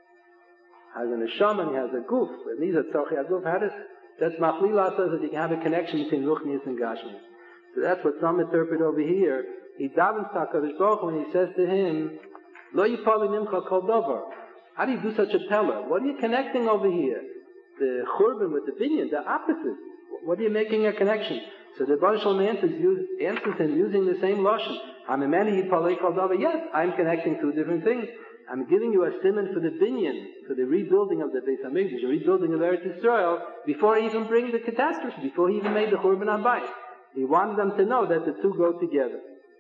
Has a neshama and he has a guf, and these are tzorchei aguf. How does that's mafli lasos, that you can have a connection between ruchnius and gashmius. So that's what some interpret over here. He davens to HaKadosh Baruch Hu and he says to him, Lo yipali nimcha kol davar. How do you do such a teller? What are you connecting over here? The Churban with the binyan, the opposite. What are you making a connection? So the Rebbeinu Shalom answers, answers him using the same lashon. Hamimeni yipali kol davar. Yes, I'm connecting two different things. I'm giving you a simon for the binyan, for the rebuilding of the Beis HaMikdash, the rebuilding of Eretz Yisrael, before I even bring the catastrophe, before he even made the Churban HaBayis. He wanted them to know that the two go together.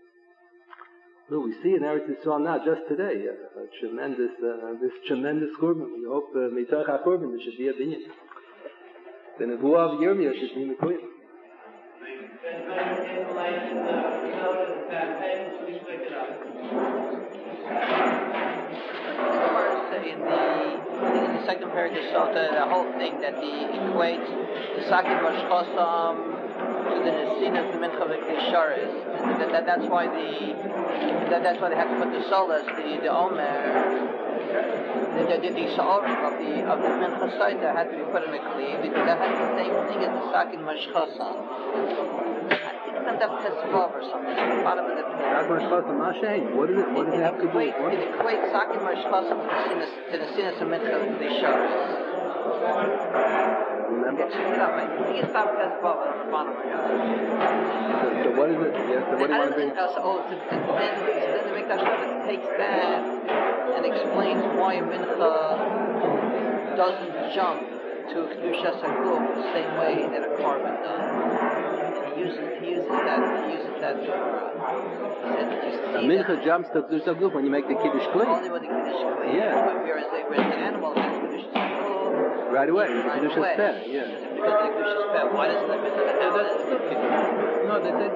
No, we see in Eretz Yisrael now, just today, a, a tremendous, uh, this tremendous Churban. We hope Mitach HaChurban, there should be a binyan. The Nevuah of Yirmiyah should be Mekuyim. In the, in the second paragraph, so the, the whole thing that he equates the Sakin Rosh Chosam to the Nesinas, the Mincha V'Kisharis. That, that, that's why the that, that's why they have to put the solas, the the Omer, the the, the, the Sa'orim of the of the Mincha Saita had to be put in a Kli because that has the same thing as the Sakin Rosh Chosam. Not that Tesvav or something at the bottom of the page. What is it? What does it have to do? It equates Sakin Rosh Chosam to the Sinas of Mincha V'Kisharis. Remember? Check it out. I think it's not Tesvav at the bottom. So, so what is it? Yes. So what do you want to bring? So, oh, to, to, then, so then the Mikdash Shabbos takes that and explains why a Mincha doesn't jump to Kedushas HaGuf the same way that a Korban does. He uses, he uses that, he uses that for, uh, A mincha jumps to Kedushas HaGuf when you make the Kiddush Kli. Only when the Kiddush Kli. Yeah. Whereas, a, whereas an animal has Kedushas HaGuf. Right away. Right Kedushas away. Peh, yeah. Because the Kedushas Peh, why doesn't the Mincha? No, they did.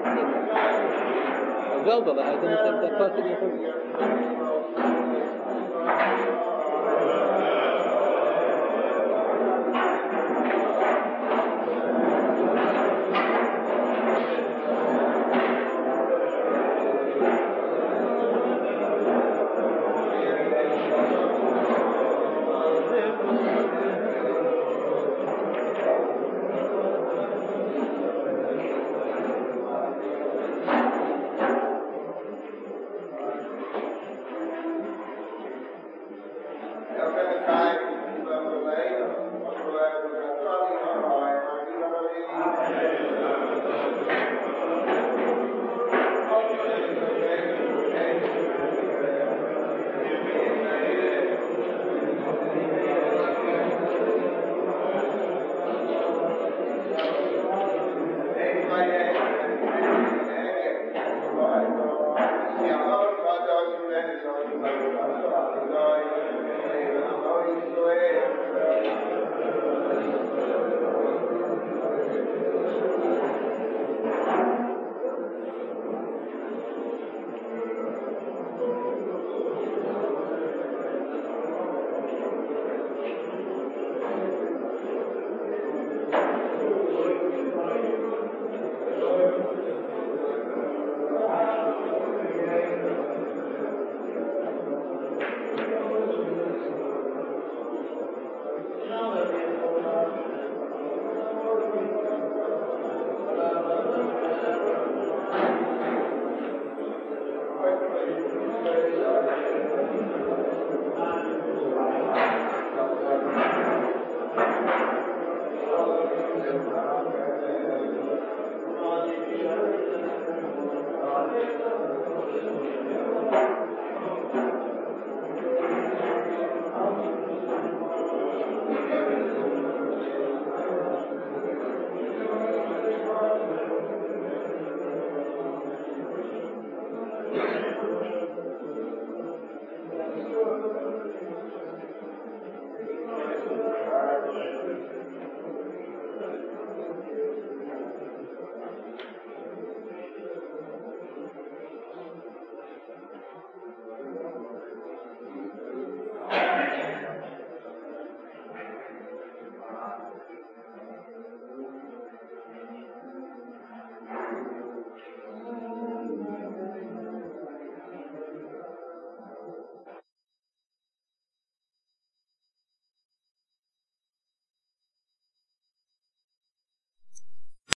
Velda, I understand that part of